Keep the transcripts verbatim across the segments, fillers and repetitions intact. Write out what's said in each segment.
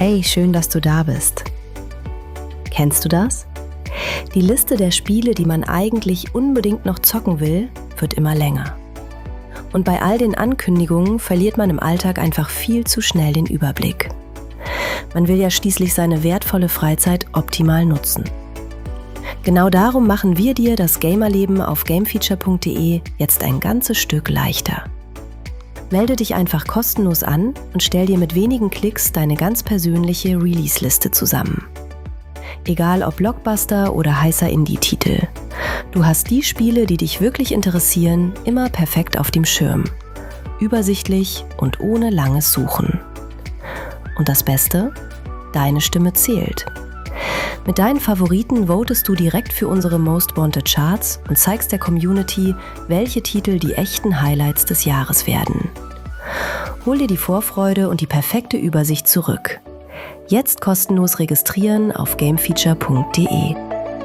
Hey, schön, dass du da bist. Kennst du das? Die Liste der Spiele, die man eigentlich unbedingt noch zocken will, wird immer länger. Und bei all den Ankündigungen verliert man im Alltag einfach viel zu schnell den Überblick. Man will ja schließlich seine wertvolle Freizeit optimal nutzen. Genau darum machen wir dir das Gamerleben auf gamefeature punkt de jetzt ein ganzes Stück leichter. Melde dich einfach kostenlos an und stell dir mit wenigen Klicks deine ganz persönliche Release-Liste zusammen. Egal ob Blockbuster oder heißer Indie-Titel. Du hast die Spiele, die dich wirklich interessieren, immer perfekt auf dem Schirm. Übersichtlich und ohne langes Suchen. Und das Beste? Deine Stimme zählt. Mit deinen Favoriten votest du direkt für unsere Most Wanted Charts und zeigst der Community, welche Titel die echten Highlights des Jahres werden. Hol dir die Vorfreude und die perfekte Übersicht zurück. Jetzt kostenlos registrieren auf gamefeature punkt de.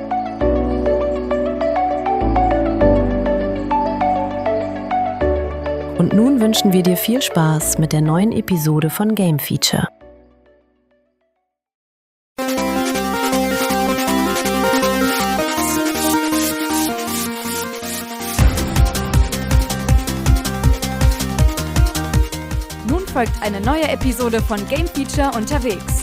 Und nun wünschen wir dir viel Spaß mit der neuen Episode von Game Feature. Folgt eine neue Episode von Game Feature unterwegs.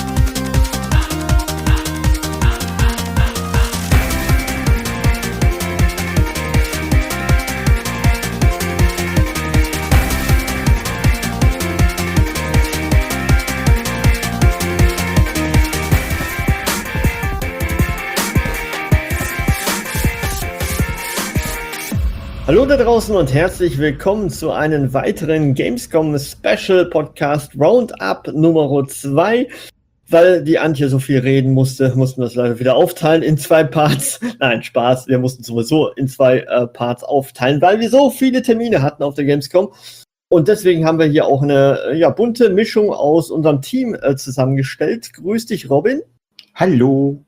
Hallo da draußen und herzlich willkommen zu einem weiteren Gamescom Special Podcast Roundup Nummer zwei. Weil die Antje so viel reden musste, mussten wir es leider wieder aufteilen in zwei Parts. Nein, Spaß, wir mussten sowieso in zwei äh, Parts aufteilen, weil wir so viele Termine hatten auf der Gamescom. Und deswegen haben wir hier auch eine ja, bunte Mischung aus unserem Team äh, zusammengestellt. Grüß dich, Robin. Hallo.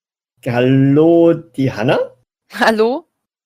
Hallo, die Hanna. Hallo.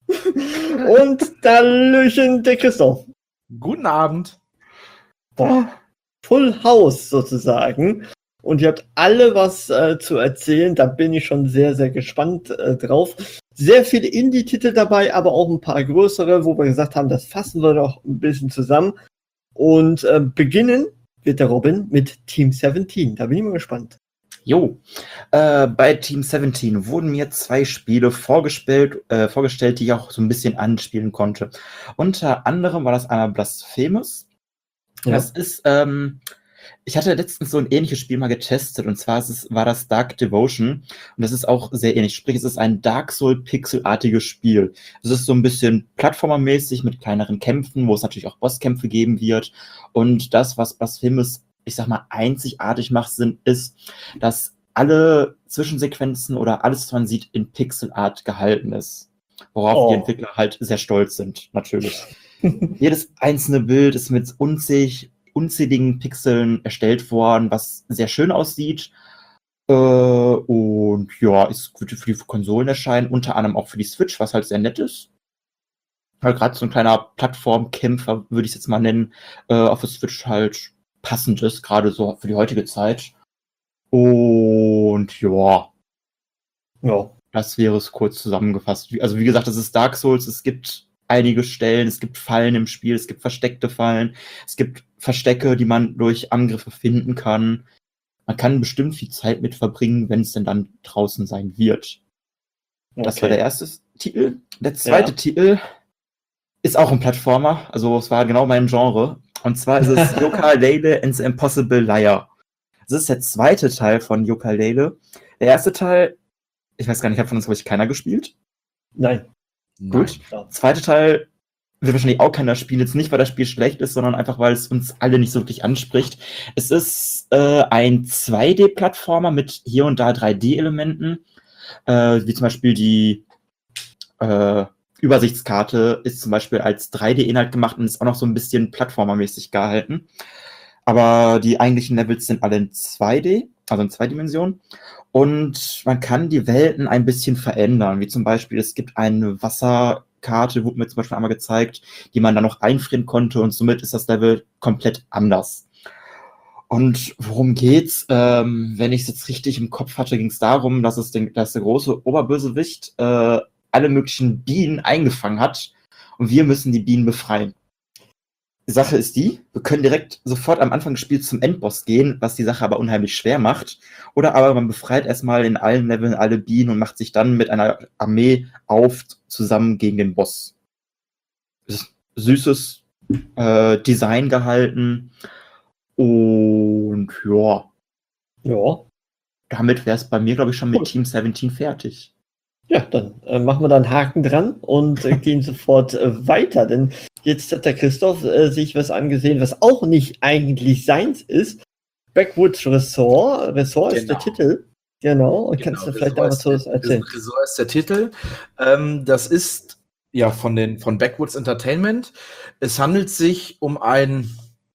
Und Hallöchen, der Christoph. Guten Abend. Boah, Full House sozusagen. Und ihr habt alle was äh, zu erzählen. Da bin ich schon sehr, sehr gespannt äh, drauf. Sehr viele Indie-Titel dabei, aber auch ein paar größere, wo wir gesagt haben, das fassen wir doch ein bisschen zusammen. Und äh, beginnen wird der Robin mit Team siebzehn. Da bin ich mal gespannt. Jo, äh, bei Team siebzehn wurden mir zwei Spiele vorgestellt, äh, vorgestellt, die ich auch so ein bisschen anspielen konnte. Unter anderem war das einmal Blasphemous. Ja. Das ist, ähm, ich hatte letztens so ein ähnliches Spiel mal getestet, und zwar ist es, war das Dark Devotion. Und das ist auch sehr ähnlich. Sprich, es ist ein Dark Soul-Pixel-artiges Spiel. Es ist so ein bisschen plattformermäßig mit kleineren Kämpfen, wo es natürlich auch Bosskämpfe geben wird. Und das, was Blasphemous, ich sag mal, einzigartig macht, sind, ist, dass alle Zwischensequenzen oder alles, was man sieht, in Pixelart gehalten ist. Worauf oh. die Entwickler halt sehr stolz sind, natürlich. Jedes einzelne Bild ist mit unzählig, unzähligen Pixeln erstellt worden, was sehr schön aussieht. Äh, und ja, es wird für die Konsolen erscheinen, unter anderem auch für die Switch, was halt sehr nett ist. Halt gerade so ein kleiner Plattformkämpfer, würde ich es jetzt mal nennen, äh, auf der Switch halt passend ist, gerade so für die heutige Zeit. Und ja, ja, das wäre es kurz zusammengefasst. Also wie gesagt, das ist Dark Souls, es gibt einige Stellen, es gibt Fallen im Spiel, es gibt versteckte Fallen, es gibt Verstecke, die man durch Angriffe finden kann. Man kann bestimmt viel Zeit mit verbringen, wenn es denn dann draußen sein wird. Okay. Das war der erste Titel. Der zweite ja. Titel ist auch ein Plattformer, also es war genau mein Genre. Und zwar ist es Yooka-Laylee and the Impossible Liar. Das ist der zweite Teil von Yooka-Laylee. Der erste Teil, ich weiß gar nicht, hat von uns, glaube ich, keiner gespielt? Nein. Gut. Der zweite Teil wird wahrscheinlich auch keiner spielen. Jetzt nicht, weil das Spiel schlecht ist, sondern einfach, weil es uns alle nicht so wirklich anspricht. Es ist äh, ein zwei D-Plattformer mit hier und da drei D-Elementen. Äh, wie zum Beispiel die äh, Übersichtskarte ist zum Beispiel als drei D-Inhalt gemacht und ist auch noch so ein bisschen plattformermäßig gehalten. Aber die eigentlichen Levels sind alle in zwei D, also in zwei Dimensionen. Und man kann die Welten ein bisschen verändern. Wie zum Beispiel, es gibt eine Wasserkarte, wurde mir zum Beispiel einmal gezeigt, die man dann noch einfrieren konnte. Und somit ist das Level komplett anders. Und worum geht's? Ähm, wenn ich es jetzt richtig im Kopf hatte, ging es darum, dass es den, dass der große Oberbösewicht äh, alle möglichen Bienen eingefangen hat und wir müssen die Bienen befreien. Die Sache ist die, wir können direkt sofort am Anfang des Spiels zum Endboss gehen, was die Sache aber unheimlich schwer macht. Oder aber man befreit erstmal in allen Leveln alle Bienen und macht sich dann mit einer Armee auf, zusammen gegen den Boss. Süßes äh, Design gehalten. Und ja, Ja. damit wäre es bei mir, glaube ich, schon mit Gut. Team siebzehn fertig. Ja, dann äh, machen wir da einen Haken dran und äh, gehen sofort äh, weiter. Denn jetzt hat der Christoph äh, sich was angesehen, was auch nicht eigentlich seins ist. Backwoods Resort. Resort ist der Genau. Titel. Genau. Und Genau, kannst du vielleicht Resort da was ist zu der- erzählen? Resort ist der Titel. Ähm, das ist ja von den von Backwoods Entertainment. Es handelt sich um ein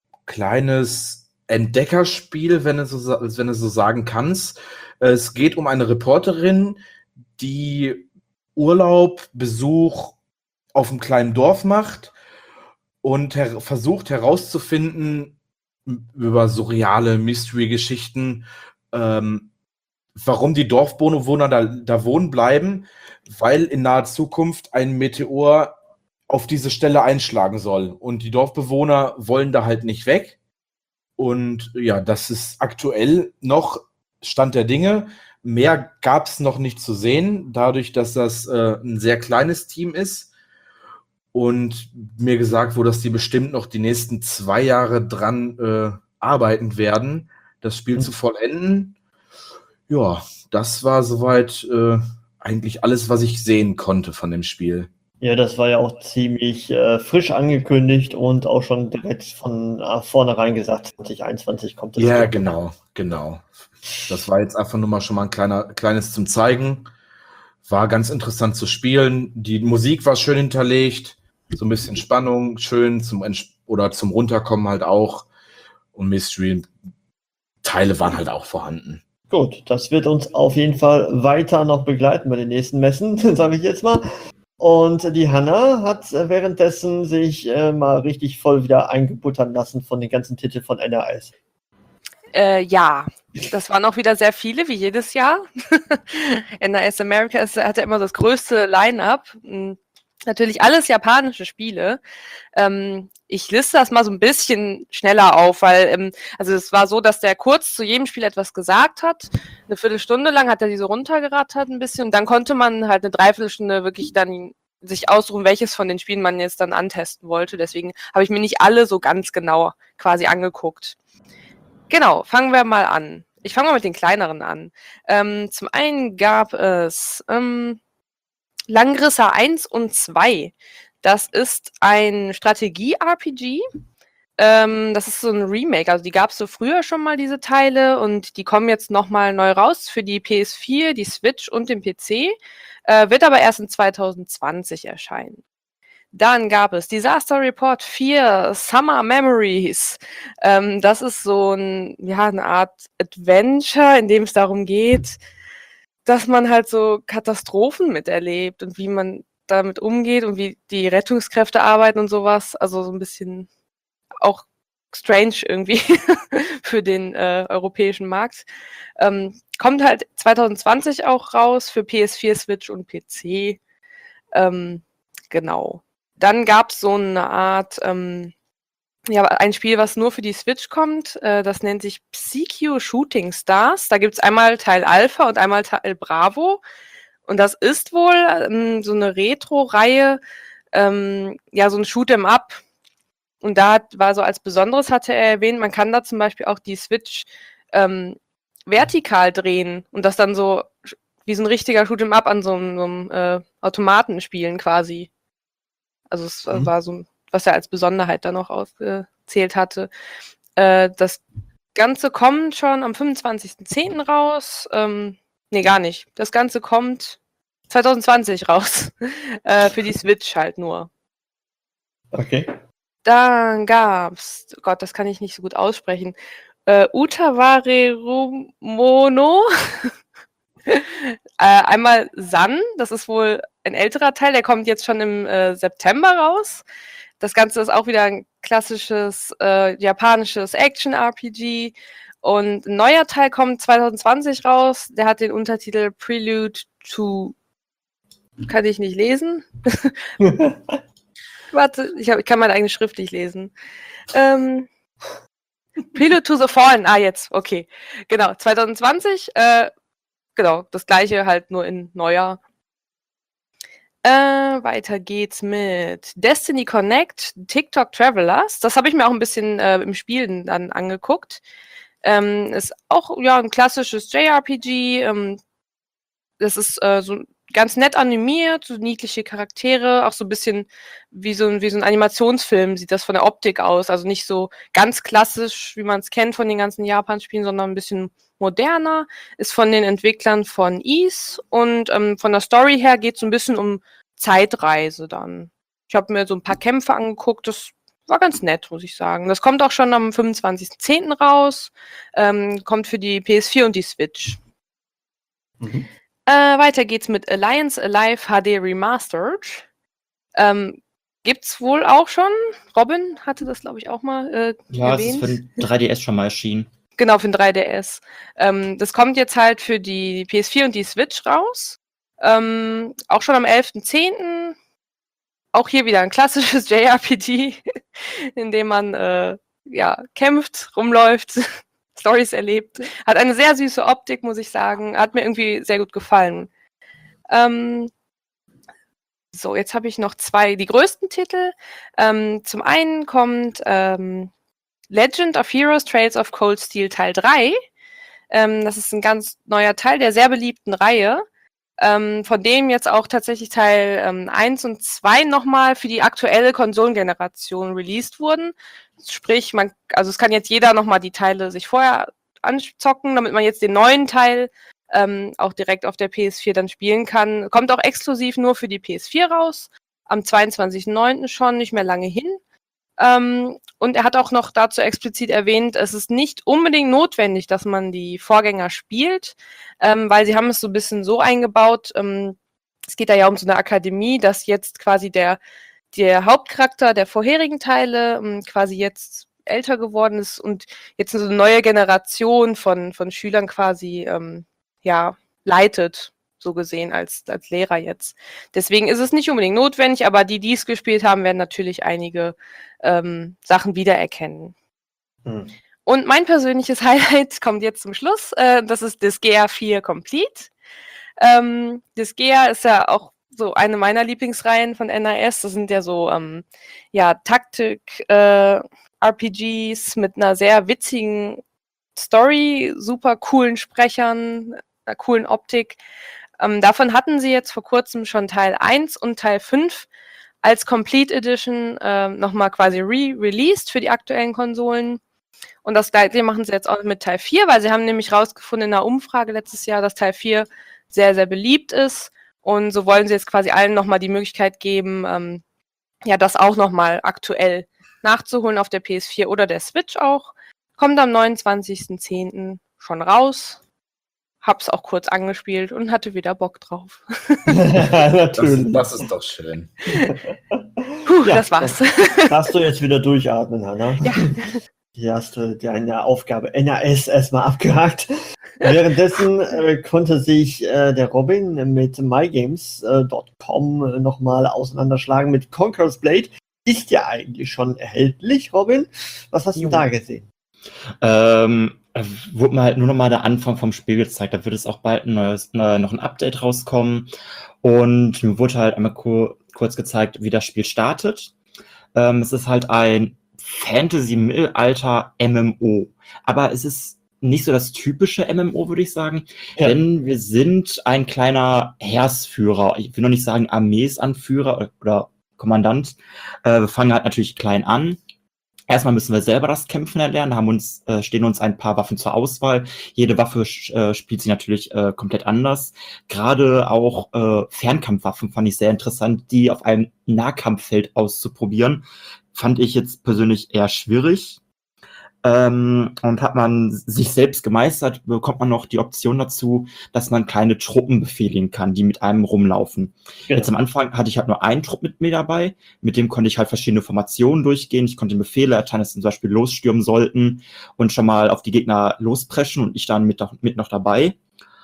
kleines Entdeckerspiel, wenn du so, sa- wenn du so sagen kannst. Es geht um eine Reporterin, die Urlaub, Besuch auf einem kleinen Dorf macht und her versucht herauszufinden m- über surreale Mystery-Geschichten, ähm, warum die Dorfbewohner da, da wohnen bleiben, weil in naher Zukunft ein Meteor auf diese Stelle einschlagen soll. Und die Dorfbewohner wollen da halt nicht weg. Und ja, das ist aktuell noch Stand der Dinge. Mehr gab es noch nicht zu sehen, dadurch, dass das äh, ein sehr kleines Team ist. Und mir gesagt wurde, dass die bestimmt noch die nächsten zwei Jahre dran äh, arbeiten werden, das Spiel Mhm. zu vollenden. Ja, das war soweit äh, eigentlich alles, was ich sehen konnte von dem Spiel. Ja, das war ja auch ziemlich äh, frisch angekündigt und auch schon direkt von äh, vornherein gesagt, zwanzig einundzwanzig kommt das. Ja, Spiel. genau, genau. Das war jetzt einfach nur mal schon mal ein kleiner, kleines zum Zeigen. War ganz interessant zu spielen. Die Musik war schön hinterlegt, so ein bisschen Spannung, schön zum Ents- oder zum Runterkommen halt auch. Und Mystery-Teile waren halt auch vorhanden. Gut, das wird uns auf jeden Fall weiter noch begleiten bei den nächsten Messen, sage ich jetzt mal. Und die Hanna hat äh, währenddessen sich äh, mal richtig voll wieder eingebuttern lassen von den ganzen Titeln von N R S. Äh, ja, das waren auch wieder sehr viele, wie jedes Jahr. N R S America ist, hat ja immer das größte Line-up. Mm, Natürlich alles japanische Spiele. Ähm, ich liste das mal so ein bisschen schneller auf, weil ähm, also es war so, dass der kurz zu jedem Spiel etwas gesagt hat. Eine Viertelstunde lang hat er diese runtergerattert ein bisschen und dann konnte man halt eine Dreiviertelstunde wirklich dann sich aussuchen, welches von den Spielen man jetzt dann antesten wollte. Deswegen habe ich mir nicht alle so ganz genau quasi angeguckt. Genau, fangen wir mal an. Ich fange mal mit den kleineren an. Ähm, zum einen gab es ähm, Langrissa eins und zwei. Das ist ein Strategie-R P G. Ähm, das ist so ein Remake. Also die gab es so früher schon mal, diese Teile. Und die kommen jetzt nochmal neu raus für die P S vier, die Switch und den P C. Äh, wird aber erst in zwanzig zwanzig erscheinen. Dann gab es Disaster Report vier, Summer Memories. Ähm, das ist so ein, ja, eine Art Adventure, in dem es darum geht, dass man halt so Katastrophen miterlebt und wie man damit umgeht und wie die Rettungskräfte arbeiten und sowas. Also so ein bisschen auch strange irgendwie für den äh, europäischen Markt. Ähm, kommt halt zwanzig zwanzig auch raus für P S vier, Switch und P C. Ähm, genau. Dann gab es so eine Art, ähm, ja, ein Spiel, was nur für die Switch kommt. Äh, das nennt sich Psycho Shooting Stars. Da gibt es einmal Teil Alpha und einmal Teil Bravo. Und das ist wohl ähm, so eine Retro-Reihe, ähm, ja, so ein Shoot'em Up. Und da hat, war so als Besonderes, hatte er erwähnt, man kann da zum Beispiel auch die Switch ähm, vertikal drehen und das dann so wie so ein richtiger Shoot'em Up an so einem, so einem äh, Automaten spielen quasi. Also es Mhm. war so, was er als Besonderheit dann noch ausgezählt hatte. Äh, das Ganze kommt schon am fünfundzwanzigsten zehnten raus. Ähm, nee, gar nicht. Das Ganze kommt zwanzig zwanzig raus. äh, für die Switch halt nur. Okay. Dann gab's, oh Gott, das kann ich nicht so gut aussprechen. Äh, Utaware Rumono. äh, einmal Sun, das ist wohl ein älterer Teil, der kommt jetzt schon im äh, September raus. das Ganze ist auch wieder ein klassisches äh, japanisches Action-R P G. Und ein neuer Teil kommt zwanzig zwanzig raus. Der hat den Untertitel Prelude to... Kann ich nicht lesen? Warte, ich, hab, ich kann meine eigene Schrift nicht lesen. Ähm, Prelude to the Fallen. Ah, jetzt, okay. Genau, zwanzig zwanzig. Äh, genau, das gleiche halt nur in neuer. Äh, weiter geht's mit Destiny Connect, TikTok Travelers. Das habe ich mir auch ein bisschen äh, im Spielen dann angeguckt. Ähm, ist auch ja ein klassisches J R P G. Ähm, das ist äh, so ganz nett animiert, so niedliche Charaktere, auch so ein bisschen wie so ein, wie so ein Animationsfilm sieht das von der Optik aus. Also nicht so ganz klassisch, wie man es kennt von den ganzen Japan-Spielen, sondern ein bisschen moderner. Ist von den Entwicklern von Ys und ähm, von der Story her geht es so ein bisschen um Zeitreise dann. Ich habe mir so ein paar Kämpfe angeguckt, das war ganz nett, muss ich sagen. Das kommt auch schon am fünfundzwanzigsten zehnten raus, ähm, kommt für die P S vier und die Switch. Mhm. Äh, weiter geht's mit Alliance Alive H D Remastered. Ähm, gibt's wohl auch schon. Robin hatte das, glaube ich, auch mal äh, Ja, es ist erwähnt. für den drei D S schon mal erschienen. Genau, für den drei D S. Ähm, das kommt jetzt halt für die P S vier und die Switch raus. Ähm, auch schon am elften zehnten Auch hier wieder ein klassisches J R P G, in dem man äh, ja, kämpft, rumläuft, Storys erlebt. Hat eine sehr süße Optik, muss ich sagen. Hat mir irgendwie sehr gut gefallen. Ähm, so, jetzt habe ich noch zwei, die größten Titel. Ähm, zum einen kommt ähm, Legend of Heroes Trails of Cold Steel Teil drei. Ähm, das ist ein ganz neuer Teil der sehr beliebten Reihe, ähm, von dem jetzt auch tatsächlich Teil ähm, eins und zwei nochmal für die aktuelle Konsolengeneration released wurden. Sprich, man, also es kann jetzt jeder nochmal die Teile sich vorher anzocken, damit man jetzt den neuen Teil ähm, auch direkt auf der P S vier dann spielen kann. Kommt auch exklusiv nur für die P S vier raus, am zweiundzwanzigsten neunten schon, nicht mehr lange hin. Ähm, und er hat auch noch dazu explizit erwähnt, es ist nicht unbedingt notwendig, dass man die Vorgänger spielt, ähm, weil sie haben es so ein bisschen so eingebaut, ähm, es geht da ja um so eine Akademie, dass jetzt quasi der, der Hauptcharakter der vorherigen Teile ähm, quasi jetzt älter geworden ist und jetzt so eine neue Generation von, von Schülern quasi ähm, ja, leitet, so gesehen, als, als Lehrer jetzt. Deswegen ist es nicht unbedingt notwendig, aber die, die es gespielt haben, werden natürlich einige ähm, Sachen wiedererkennen. Hm. Und mein persönliches Highlight kommt jetzt zum Schluss. Äh, das ist Disgaea vier Complete. Ähm, Disgaea ist ja auch so eine meiner Lieblingsreihen von N A S. Das sind ja so ähm, ja, Taktik-R P Gs mit einer sehr witzigen Story, super coolen Sprechern, einer coolen Optik. Ähm, davon hatten sie jetzt vor kurzem schon Teil eins und Teil fünf als Complete Edition äh, nochmal quasi re-released für die aktuellen Konsolen. Und das gleiche machen sie jetzt auch mit Teil vier, weil sie haben nämlich rausgefunden in einer Umfrage letztes Jahr, dass Teil vier sehr, sehr beliebt ist. Und so wollen sie jetzt quasi allen nochmal die Möglichkeit geben, ähm, ja, das auch nochmal aktuell nachzuholen auf der P S vier oder der Switch auch. Kommt am neunundzwanzigsten zehnten schon raus. Hab's auch kurz angespielt und hatte wieder Bock drauf. Natürlich. Das, das ist doch schön. Puh, Ja, das war's. Darfst du jetzt wieder durchatmen, Hanna? Ja. Hier hast du deine Aufgabe N A S erstmal abgehakt. Währenddessen äh, konnte sich äh, der Robin mit my games dot com äh, nochmal auseinanderschlagen mit Conqueror's Blade. Ist ja eigentlich schon erhältlich, Robin. Was hast du Jo. da gesehen? Ähm, wurde mir halt nur noch mal der Anfang vom Spiel gezeigt. Da wird es auch bald ein neues, äh, noch ein Update rauskommen. Und mir wurde halt einmal kur- kurz gezeigt, wie das Spiel startet. Ähm, es ist halt ein Fantasy-Mittelalter-M M O. Aber es ist nicht so das typische M M O, würde ich sagen. Ja. Denn wir sind ein kleiner Heersführer. Ich will noch nicht sagen Armeesanführer oder, oder Kommandant. Äh, wir fangen halt natürlich klein an. Erstmal müssen wir selber das Kämpfen erlernen, haben uns, äh, stehen uns ein paar Waffen zur Auswahl. Jede Waffe äh, spielt sich natürlich äh, komplett anders. Gerade auch äh, Fernkampfwaffen fand ich sehr interessant, die auf einem Nahkampffeld auszuprobieren. Fand ich jetzt persönlich eher schwierig. Ähm, und hat man sich selbst gemeistert, bekommt man noch die Option dazu, dass man kleine Truppen befehligen kann, die mit einem rumlaufen. Genau. Jetzt am Anfang hatte ich halt nur einen Trupp mit mir dabei, mit dem konnte ich halt verschiedene Formationen durchgehen. Ich konnte Befehle erteilen, dass sie zum Beispiel losstürmen sollten und schon mal auf die Gegner lospreschen und ich dann mit, mit noch dabei.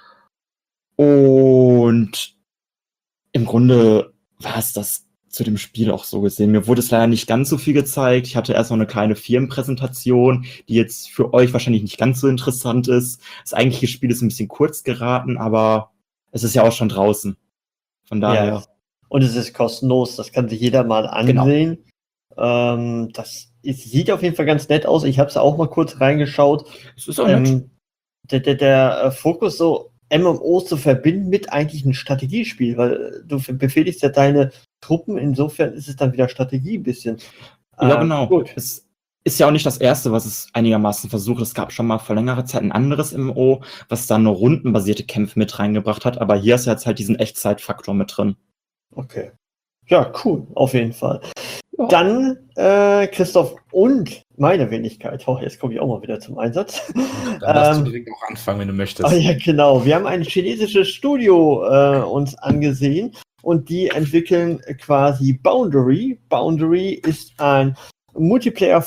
Und im Grunde war es das zu dem Spiel auch so gesehen. Mir wurde es leider nicht ganz so viel gezeigt. Ich hatte erst noch eine kleine Firmenpräsentation, die jetzt für euch wahrscheinlich nicht ganz so interessant ist. Das eigentliche Spiel ist ein bisschen kurz geraten, aber es ist ja auch schon draußen. Von daher. Ja. Und es ist kostenlos, das kann sich jeder mal ansehen. Genau. Ähm, das ist, sieht auf jeden Fall ganz nett aus. Ich habe es auch mal kurz reingeschaut. Es ist auch nett. Ähm, der, der, der Fokus so M M Os zu verbinden mit eigentlich einem Strategiespiel, weil du befehligst ja deine Truppen, insofern ist es dann wieder Strategie ein bisschen. Ja, äh, genau. Gut. Es ist ja auch nicht das erste, was es einigermaßen versucht. Es gab schon mal vor längerer Zeit ein anderes M M O, was dann nur rundenbasierte Kämpfe mit reingebracht hat, aber hier ist jetzt halt diesen Echtzeitfaktor mit drin. Okay. Ja, cool, auf jeden Fall. Ja. Dann, äh, Christoph und meine Wenigkeit. Oh, jetzt komme ich auch mal wieder zum Einsatz. Dann darfst Ähm, du direkt auch anfangen, wenn du möchtest. Ah, ja, genau. Wir haben ein chinesisches Studio äh, uns angesehen und die entwickeln quasi Boundary. Boundary ist ein Multiplayer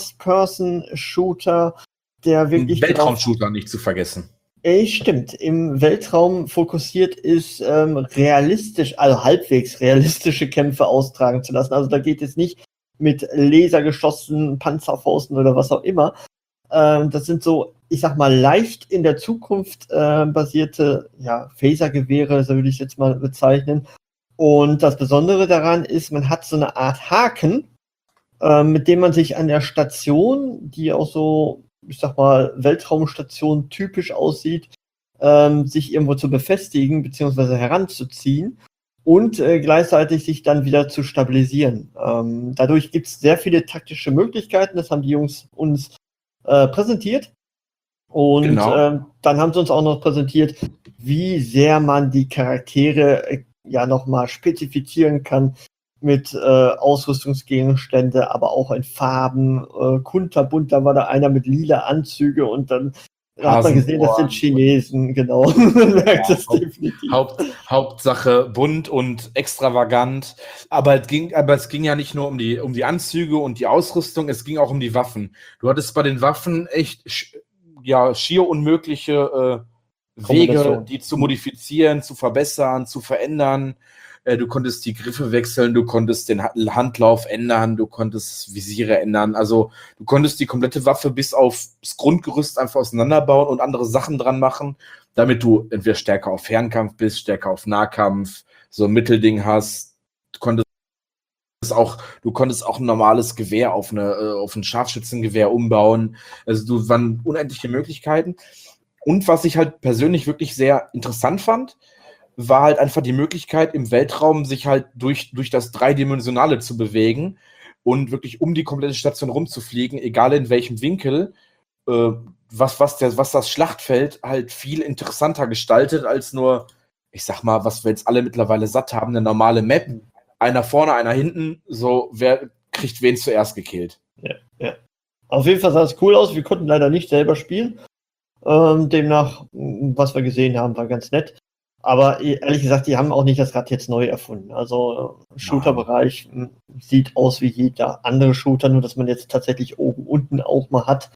First-Person-Shooter, der wirklich Weltraumshooter nicht zu vergessen. Ey, stimmt, im Weltraum fokussiert ist, ähm, realistisch, also halbwegs realistische Kämpfe austragen zu lassen. Also da geht es nicht mit lasergeschossenen Panzerfausten oder was auch immer. Ähm, das sind so, ich sag mal, leicht in der Zukunft äh, basierte ja, Phasergewehre, so würde ich es jetzt mal bezeichnen. Und das Besondere daran ist, man hat so eine Art Haken, äh, mit dem man sich an der Station, die auch so, ich sag mal, Weltraumstation typisch aussieht, ähm, sich irgendwo zu befestigen bzw. heranzuziehen und äh, gleichzeitig sich dann wieder zu stabilisieren. Ähm, dadurch gibt es sehr viele taktische Möglichkeiten, das haben die Jungs uns äh, präsentiert. Und Genau. ähm, dann haben sie uns auch noch präsentiert, wie sehr man die Charaktere äh, ja nochmal spezifizieren kann mit äh, Ausrüstungsgegenstände, aber auch in Farben, äh, kunterbunt, da war da einer mit lila Anzüge und dann hat man gesehen, das sind Chinesen, genau. Man merkt Ja, das Haupt, definitiv. Haupt, Hauptsache bunt und extravagant, aber es ging, aber es ging ja nicht nur um die, um die Anzüge und die Ausrüstung, es ging auch um die Waffen. Du hattest bei den Waffen echt sch- ja, schier unmögliche äh, Wege, Kombination. die zu modifizieren, zu verbessern, zu verändern. Äh, du konntest die Griffe wechseln, du konntest den Ha- Handlauf ändern, du konntest Visiere ändern. Also du konntest die komplette Waffe bis aufs Grundgerüst einfach auseinanderbauen und andere Sachen dran machen, damit du entweder stärker auf Fernkampf bist, stärker auf Nahkampf, so ein Mittelding hast. Du konntest auch, du konntest auch ein normales Gewehr auf, eine, äh, auf ein Scharfschützengewehr umbauen. Also du waren unendliche Möglichkeiten. Und was ich halt persönlich wirklich sehr interessant fand, war halt einfach die Möglichkeit, im Weltraum sich halt durch, durch das Dreidimensionale zu bewegen und wirklich um die komplette Station rumzufliegen, egal in welchem Winkel, äh, was, was, der, was das Schlachtfeld halt viel interessanter gestaltet, als nur, ich sag mal, was wir jetzt alle mittlerweile satt haben, eine normale Map, einer vorne, einer hinten, so, wer kriegt wen zuerst gekillt. Ja, ja. Auf jeden Fall sah es cool aus, wir konnten leider nicht selber spielen. Ähm, demnach, was wir gesehen haben, war ganz nett. Aber ehrlich gesagt, die haben auch nicht das Rad jetzt neu erfunden. Also Shooter-Bereich m, sieht aus wie jeder andere Shooter, nur dass man jetzt tatsächlich oben, unten auch mal hat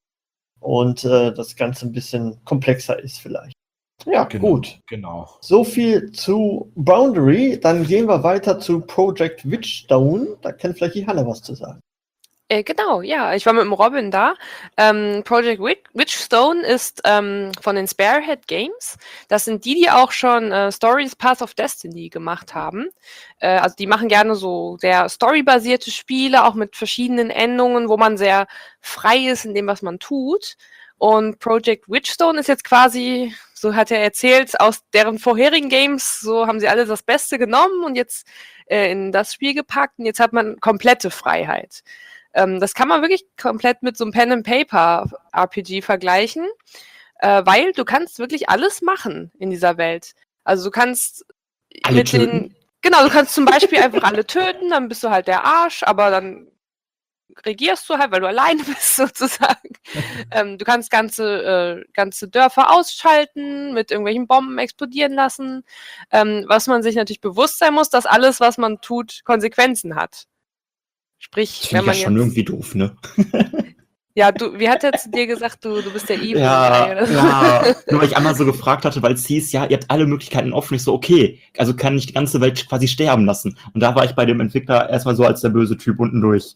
und äh, das Ganze ein bisschen komplexer ist vielleicht. Ja, Genau, gut. Genau. So viel zu Boundary. Dann gehen wir weiter zu Project Witchstone. Da kann vielleicht die Hanna was zu sagen. Äh, genau, ja, ich war mit dem Robin da. Ähm, Project Witch- Witchstone ist ähm, von den Sparehead Games. Das sind die, die auch schon äh, Stories Path of Destiny gemacht haben. Äh, also die machen gerne so sehr storybasierte Spiele, auch mit verschiedenen Endungen, wo man sehr frei ist in dem, was man tut. Und Project Witchstone ist jetzt quasi, so hat er erzählt, aus deren vorherigen Games, so haben sie alle das Beste genommen und jetzt äh, in das Spiel gepackt und jetzt hat man komplette Freiheit. Ähm, das kann man wirklich komplett mit so einem Pen-and-Paper-R P G vergleichen, äh, weil du kannst wirklich alles machen in dieser Welt. Also du kannst Alle mit töten? den, genau, du kannst zum Beispiel einfach alle töten, dann bist du halt der Arsch, aber dann regierst du halt, weil du alleine bist sozusagen. ähm, du kannst ganze, äh, ganze Dörfer ausschalten, mit irgendwelchen Bomben explodieren lassen. Ähm, was man sich natürlich bewusst sein muss, dass alles, was man tut, Konsequenzen hat. Sprich, Das wenn finde ich ja man schon jetzt, irgendwie doof, ne? ja, du, wie hat er zu dir gesagt, du, du bist der Evil Ja, Guy oder so? ja. Nur weil ich einmal so gefragt hatte, weil es hieß, ja, ihr habt alle Möglichkeiten offen. Ich so, okay, also kann ich die ganze Welt quasi sterben lassen. Und da war ich bei dem Entwickler erstmal so als der böse Typ unten durch.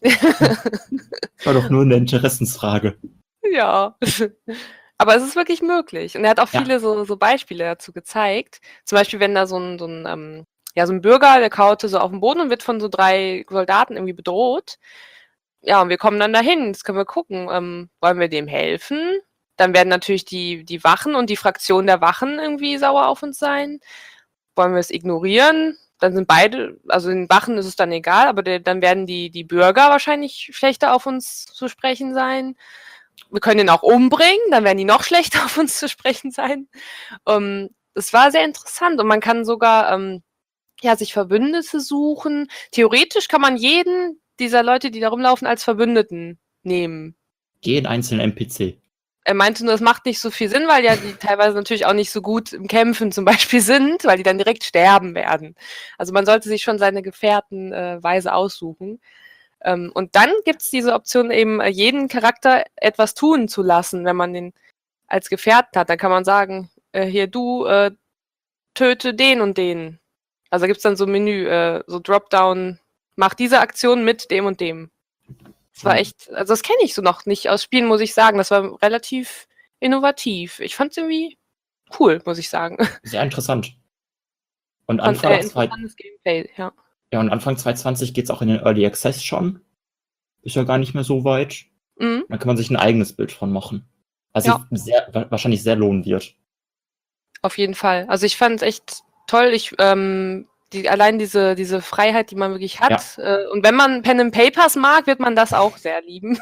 War doch nur eine Interessensfrage. Ja. Aber es ist wirklich möglich. Und er hat auch Ja. viele so, so Beispiele dazu gezeigt. Zum Beispiel, wenn da so ein, so ein, ähm, ja, so ein Bürger, der kaute so auf den Boden und wird von so drei Soldaten irgendwie bedroht. Ja, und wir kommen dann dahin. Jetzt können wir gucken, ähm, wollen wir dem helfen? Dann werden natürlich die, die Wachen und die Fraktion der Wachen irgendwie sauer auf uns sein. Wollen wir es ignorieren? Dann sind beide, also den Wachen ist es dann egal, aber der, dann werden die, die Bürger wahrscheinlich schlechter auf uns zu sprechen sein. Wir können den auch umbringen, dann werden die noch schlechter auf uns zu sprechen sein. Ähm, es war sehr interessant und man kann sogar ähm, ja, sich Verbündete suchen. Theoretisch kann man jeden dieser Leute, die da rumlaufen, als Verbündeten nehmen. Jeden einzelnen N P C. Er meinte nur, das macht nicht so viel Sinn, weil ja die teilweise natürlich auch nicht so gut im Kämpfen zum Beispiel sind, weil die dann direkt sterben werden. Also man sollte sich schon seine Gefährten äh, weise aussuchen. Ähm, und dann gibt es diese Option eben, äh, jeden Charakter etwas tun zu lassen, wenn man den als Gefährten hat. Dann kann man sagen, äh, hier du, äh, töte den und den. Also da gibt es dann so ein Menü, äh, so Dropdown, mach diese Aktion mit dem und dem. Das war echt, also das kenne ich so noch nicht aus Spielen, muss ich sagen. Das war relativ innovativ. Ich fand es irgendwie cool, muss ich sagen. Sehr interessant. Und Und äh, Anfang, zwei, interessantes Gameplay, ja. ja, und Anfang zwanzig zwanzig geht es auch in den Early Access schon. Ist ja gar nicht mehr so weit. Mhm. Dann kann man sich ein eigenes Bild von machen. Also Ja. ich sehr, wa- wahrscheinlich sehr lohnen wird. Auf jeden Fall. Also ich fand es echt toll. Ich, ähm, die, allein diese, diese Freiheit, die man wirklich hat. Äh, und wenn man Pen and Papers mag, wird man das auch sehr lieben.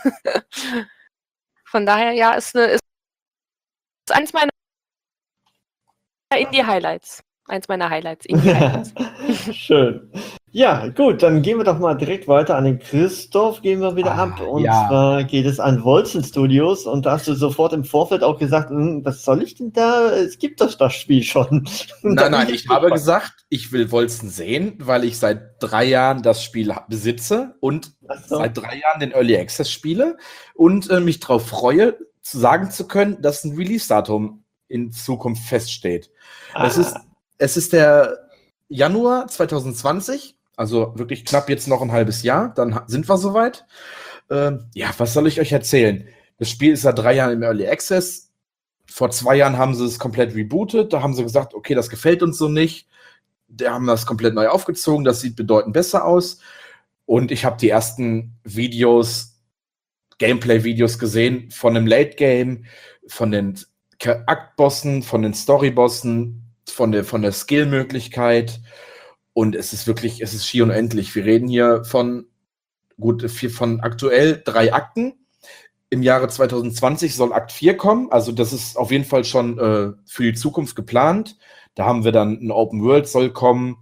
Von daher, ja, ist, eine, ist eins meiner Indie-Highlights. Eins meiner Highlights, Indie-Highlights. Schön. Ja, gut, dann gehen wir doch mal direkt weiter an den Christoph, gehen wir wieder Ah, ab. Und ja. zwar geht es an Wolzen Studios. Und da hast du sofort im Vorfeld auch gesagt, "Hm, was soll ich denn da? Es gibt doch das Spiel schon." Und da Nein, nein, bin ich habe gespannt. gesagt, ich will Wolzen sehen, weil ich seit drei Jahren das Spiel ha- besitze und Ach so. seit drei Jahren den Early Access spiele und äh, mich darauf freue, zu sagen zu können, dass ein Release-Datum in Zukunft feststeht. Es, Ah. ist, es ist der Januar zwanzig zwanzig, also wirklich knapp jetzt noch ein halbes Jahr, dann ha- sind wir soweit. Ähm, ja, was soll ich euch erzählen? Das Spiel ist seit drei Jahren im Early Access. Vor zwei Jahren haben sie es komplett rebootet. Da haben sie gesagt, okay, das gefällt uns so nicht. Da haben das komplett neu aufgezogen. Das sieht bedeutend besser aus. Und ich habe die ersten Videos, Gameplay-Videos gesehen von dem Late Game, von den K- Aktbossen, von den Storybossen, von der, von der Skill-Möglichkeit. Und es ist wirklich, es ist schier unendlich. Wir reden hier von, gut, vier, von aktuell drei Akten. Im Jahre zwanzig zwanzig soll Akt vier kommen. Also das ist auf jeden Fall schon äh, für die Zukunft geplant. Da haben wir dann ein Open World soll kommen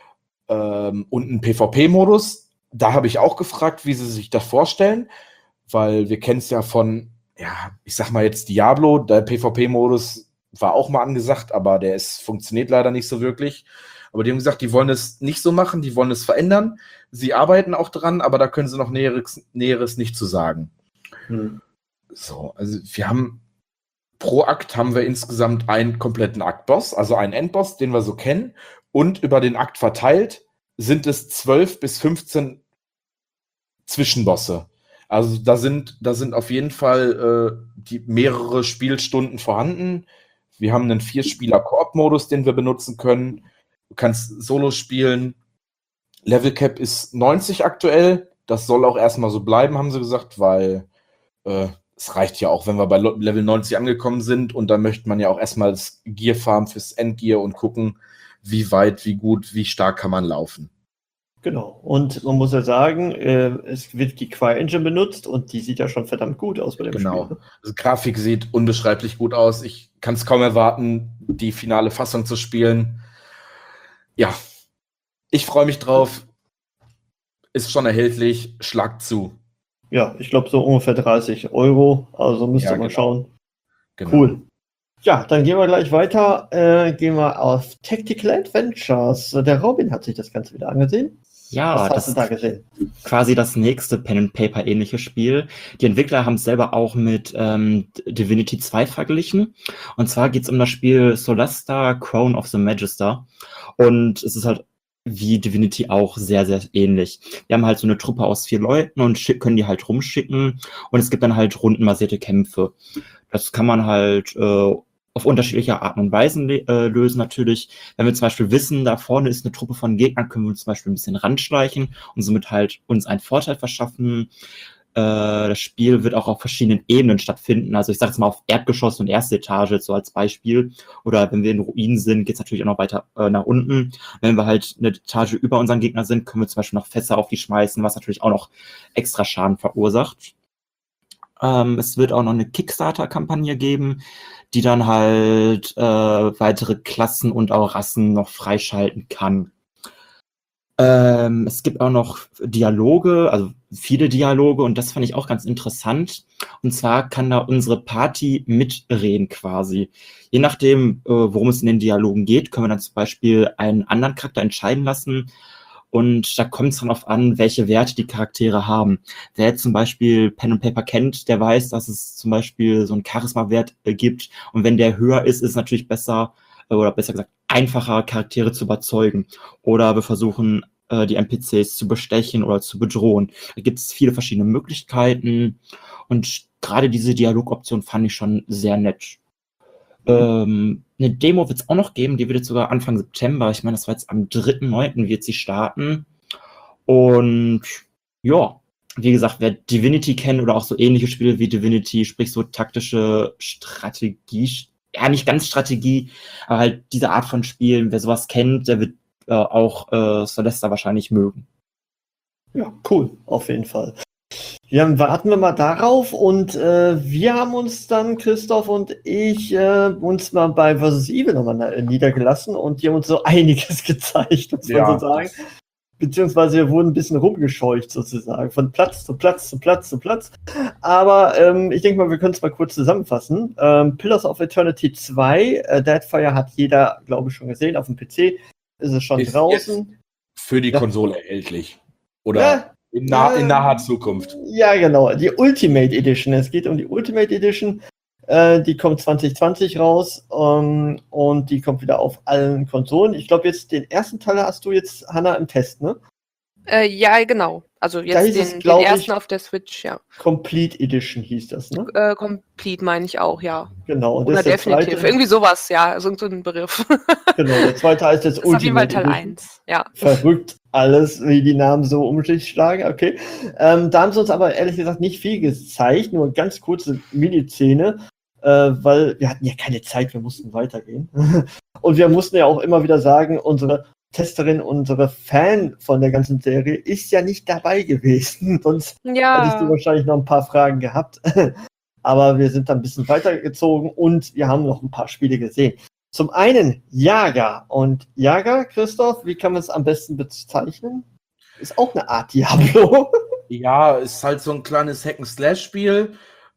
ähm, und einen PvP-Modus. Da habe ich auch gefragt, wie sie sich das vorstellen, weil wir kennen es ja von, ja, ich sag mal jetzt Diablo, der PvP-Modus war auch mal angesagt, aber der ist, funktioniert leider nicht so wirklich. Aber die haben gesagt, die wollen es nicht so machen, die wollen es verändern. Sie arbeiten auch dran, aber da können sie noch Näheres, Näheres nicht zu sagen. Hm. So, also wir haben pro Akt haben wir insgesamt einen kompletten Aktboss, also einen Endboss, den wir so kennen. Und über den Akt verteilt sind es zwölf bis fünfzehn Zwischenbosse. Also da sind, da sind auf jeden Fall äh, die mehrere Spielstunden vorhanden. Wir haben einen Vier-Spieler-Koop-Modus, den wir benutzen können. Du kannst Solo spielen. Level Cap ist neunzig aktuell. Das soll auch erstmal so bleiben, haben sie gesagt, weil äh, es reicht ja auch, wenn wir bei Lo- Level neunzig angekommen sind. Und da möchte man ja auch erstmal das Gear farmen fürs Endgear und gucken, wie weit, wie gut, wie stark kann man laufen. Genau. Und man muss ja sagen, äh, es wird die CryEngine benutzt und die sieht ja schon verdammt gut aus bei dem Genau. Spiel. Ne? Also Grafik sieht unbeschreiblich gut aus. Ich kann es kaum erwarten, die finale Fassung zu spielen. Ja, ich freue mich drauf. Ist schon erhältlich. Schlag zu. Ja, ich glaube so ungefähr dreißig Euro. Also müsst ihr Ja, mal genau. schauen. Genau. Cool. Ja, dann gehen wir gleich weiter. Äh, gehen wir auf Tactical Adventures. Der Robin hat sich das Ganze wieder angesehen. Ja, Was hast das du da gesehen? quasi das nächste Pen-and-Paper-ähnliche Spiel. Die Entwickler haben es selber auch mit ähm, Divinity zwei verglichen. Und zwar geht es um das Spiel Solasta, Crown of the Magister. Und es ist halt wie Divinity auch sehr, sehr ähnlich. Wir haben halt so eine Truppe aus vier Leuten und schick- können die halt rumschicken. Und es gibt dann halt rundenbasierte Kämpfe. Das kann man halt äh, auf unterschiedliche Arten und Weisen le- äh, lösen natürlich. Wenn wir zum Beispiel wissen, da vorne ist eine Truppe von Gegnern, können wir uns zum Beispiel ein bisschen ranschleichen und somit halt uns einen Vorteil verschaffen. Äh, das Spiel wird auch auf verschiedenen Ebenen stattfinden. Also ich sage jetzt mal auf Erdgeschoss und erste Etage jetzt so als Beispiel. Oder wenn wir in Ruinen sind, geht es natürlich auch noch weiter äh, nach unten. Wenn wir halt eine Etage über unseren Gegner sind, können wir zum Beispiel noch Fässer auf die schmeißen, was natürlich auch noch extra Schaden verursacht. Ähm, es wird auch noch eine Kickstarter-Kampagne geben, die dann halt äh, weitere Klassen und auch Rassen noch freischalten kann. Ähm, es gibt auch noch Dialoge, also viele Dialoge, und das fand ich auch ganz interessant. Und zwar kann da unsere Party mitreden quasi. Je nachdem, äh, worum es in den Dialogen geht, können wir dann zum Beispiel einen anderen Charakter entscheiden lassen. Und da kommt es dann darauf an, welche Werte die Charaktere haben. Wer jetzt zum Beispiel Pen and Paper kennt, der weiß, dass es zum Beispiel so einen Charisma-Wert äh, gibt. Und wenn der höher ist, ist es natürlich besser, äh, oder besser gesagt, einfacher, Charaktere zu überzeugen. Oder wir versuchen, äh, die N P Cs zu bestechen oder zu bedrohen. Da gibt es viele verschiedene Möglichkeiten. Und gerade diese Dialogoption fand ich schon sehr nett. Ähm, eine Demo wird es auch noch geben, die wird jetzt sogar Anfang September, ich meine, das war jetzt am dritten neunten wird sie starten. Und ja, wie gesagt, wer Divinity kennt oder auch so ähnliche Spiele wie Divinity, sprich so taktische Strategie, ja, nicht ganz Strategie, aber halt diese Art von Spielen, wer sowas kennt, der wird äh, auch äh, Solasta wahrscheinlich mögen. Ja, cool, auf jeden Fall. Ja, dann warten wir mal darauf und äh, wir haben uns dann, Christoph und ich, äh, uns mal bei Versus Evil nochmal niedergelassen und die haben uns so einiges gezeigt, muss man so sagen. Beziehungsweise wir wurden ein bisschen rumgescheucht sozusagen, von Platz zu Platz zu Platz zu Platz. Aber ähm, ich denke mal, wir können es mal kurz zusammenfassen. Ähm, Pillars of Eternity zwei, äh, Deadfire hat jeder, glaube ich, schon gesehen, auf dem P C ist es schon Ist draußen. Für die Ja. Konsole erhältlich. Oder Ja. in, nah, in Ja. naher Zukunft. Ja, genau. Die Ultimate Edition. Es geht um die Ultimate Edition. Äh, die kommt zwanzig zwanzig raus ähm, und die kommt wieder auf allen Konsolen. Ich glaube, jetzt den ersten Teil hast du jetzt, Hanna, im Test, ne? Äh, ja, genau. Also Da jetzt hieß es, den, den glaub ich- ersten auf der Switch, ja. Complete Edition hieß das, ne? Äh, Complete meine ich auch, ja. Genau. Und Oder das ist der definitiv. zweite, Irgendwie sowas, ja. So, so ein Begriff. genau, der zweite heißt jetzt Das ist auf jeden Fall Ultimate Teil Edition. eins, ja. Verrückt alles, wie die Namen so um sich schlagen, okay. Ähm, da haben sie uns aber ehrlich gesagt nicht viel gezeigt, nur ganz kurze Mini-Szene, äh, weil wir hatten ja keine Zeit, wir mussten weitergehen. Und wir mussten ja auch immer wieder sagen, unsere Testerin, unsere Fan von der ganzen Serie ist ja nicht dabei gewesen, sonst hättest du Ja. wahrscheinlich noch ein paar Fragen gehabt. Aber wir sind dann ein bisschen weitergezogen und wir haben noch ein paar Spiele gesehen. Zum einen Jager. Und Jager, Christoph, wie kann man es am besten bezeichnen? Ist auch eine Art Diablo. Ja, ist halt so ein kleines Hack-and-Slash-Spiel.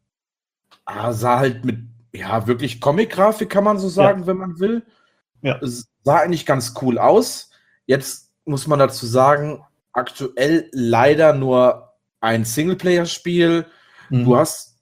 Ah, sah halt mit, ja, wirklich Comic-Grafik, kann man so sagen, wenn man will. Ja. Es sah eigentlich ganz cool aus. Jetzt muss man dazu sagen, aktuell leider nur ein Singleplayer-Spiel. Du hast,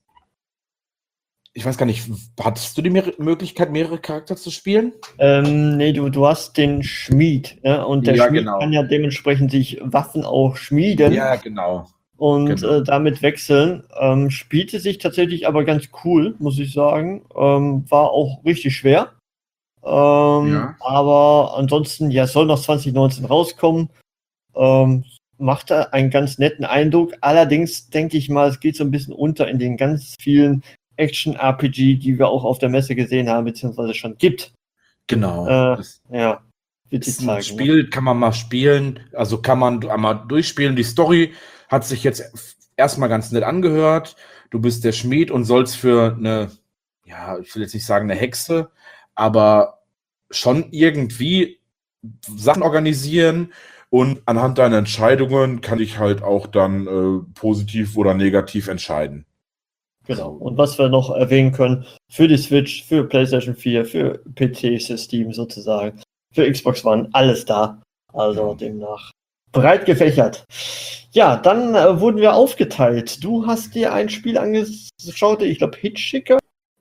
ich weiß gar nicht, hattest du die Mer- Möglichkeit, mehrere Charakter zu spielen? Ähm, nee, du, du hast den Schmied. Ja? Und der Ja, Schmied genau. kann ja dementsprechend sich Waffen auch schmieden Ja, genau. und genau. äh, damit wechseln. Ähm, spielte sich tatsächlich aber ganz cool, muss ich sagen. Ähm, war auch richtig schwer. Ähm, Ja. Aber ansonsten, ja, soll noch zwanzig neunzehn rauskommen. Ähm, machte einen ganz netten Eindruck. Allerdings denke ich mal, es geht so ein bisschen unter in den ganz vielen Action-R P G, die wir auch auf der Messe gesehen haben, beziehungsweise schon gibt. Genau. Äh, Das Ja, wird sich ist ein zeigen. Spiel, kann man mal spielen. Also kann man einmal durchspielen. Die Story hat sich jetzt erstmal ganz nett angehört. Du bist der Schmied und sollst für eine, ja, ich will jetzt nicht sagen eine Hexe, aber schon irgendwie Sachen organisieren Und anhand deiner Entscheidungen kann ich halt auch dann äh, positiv oder negativ entscheiden. Genau. Und was wir noch erwähnen können, für die Switch, für PlayStation vier, für P C-System sozusagen, für Xbox One, alles da. Also demnach breit gefächert. Ja, dann äh, wurden wir aufgeteilt. Du hast dir ein Spiel angeschaut, ich glaube Hitchhiker.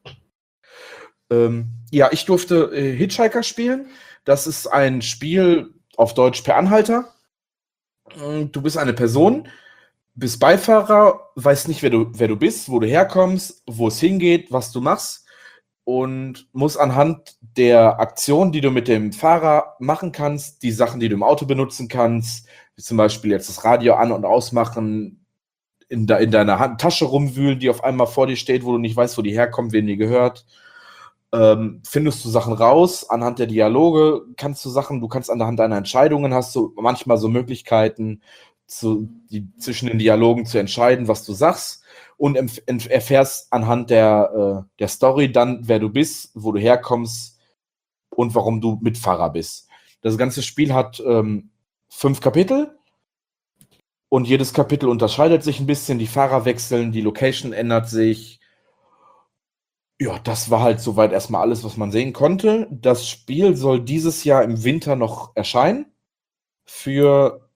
Ähm, ja, ich durfte äh, Hitchhiker spielen. Das ist ein Spiel auf Deutsch per Anhalter. Du bist eine Person, bist Beifahrer, weißt nicht, wer du, wer du bist, wo du herkommst, wo es hingeht, was du machst und musst anhand der Aktion, die du mit dem Fahrer machen kannst, die Sachen, die du im Auto benutzen kannst, wie zum Beispiel jetzt das Radio an- und ausmachen, in, de, in deiner Hand, Tasche rumwühlen, die auf einmal vor dir steht, wo du nicht weißt, wo die herkommt, wem die gehört. Ähm, findest du Sachen raus, anhand der Dialoge kannst du Sachen, du kannst anhand deiner Entscheidungen, hast du manchmal so Möglichkeiten, zu, die, zwischen den Dialogen zu entscheiden, was du sagst und empf- empf- erfährst anhand der, äh, der Story dann, wer du bist, wo du herkommst und warum du Mitfahrer bist. Das ganze Spiel hat ähm, fünf Kapitel und jedes Kapitel unterscheidet sich ein bisschen, die Fahrer wechseln, die Location ändert sich. Ja, das war halt soweit erstmal alles, was man sehen konnte. Das Spiel soll dieses Jahr im Winter noch erscheinen für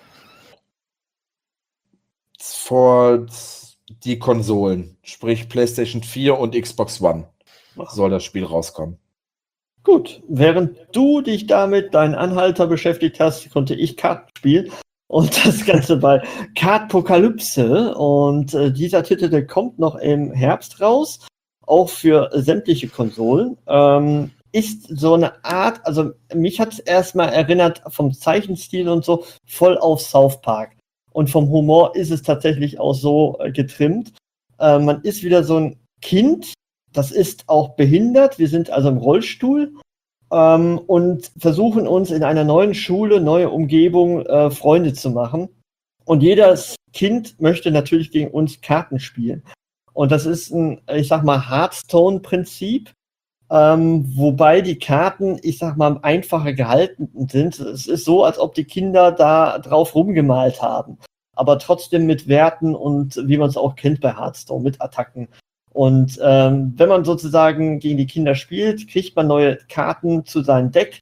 vor die Konsolen, sprich PlayStation vier und Xbox One soll das Spiel rauskommen. Gut, während du dich damit deinen Anhalter beschäftigt hast, konnte ich Karten spielen. Und das Ganze bei Kartpokalypse. Und äh, dieser Titel, der kommt noch im Herbst raus. Auch für sämtliche Konsolen, ähm, ist so eine Art, also mich hat es erstmal erinnert vom Zeichenstil und so, voll auf South Park. Und vom Humor ist es tatsächlich auch so äh, getrimmt. Äh, man ist wieder so ein Kind, das ist auch behindert, wir sind also im Rollstuhl ähm, und versuchen uns in einer neuen Schule, neue Umgebung, äh, Freunde zu machen. Und jedes Kind möchte natürlich gegen uns Karten spielen. Und das ist ein, ich sag mal, Hearthstone-Prinzip, ähm, wobei die Karten, ich sag mal, einfacher gehalten sind. Es ist so, als ob die Kinder da drauf rumgemalt haben, aber trotzdem mit Werten und wie man es auch kennt bei Hearthstone, mit Attacken. Und ähm, wenn man sozusagen gegen die Kinder spielt, kriegt man neue Karten zu seinem Deck.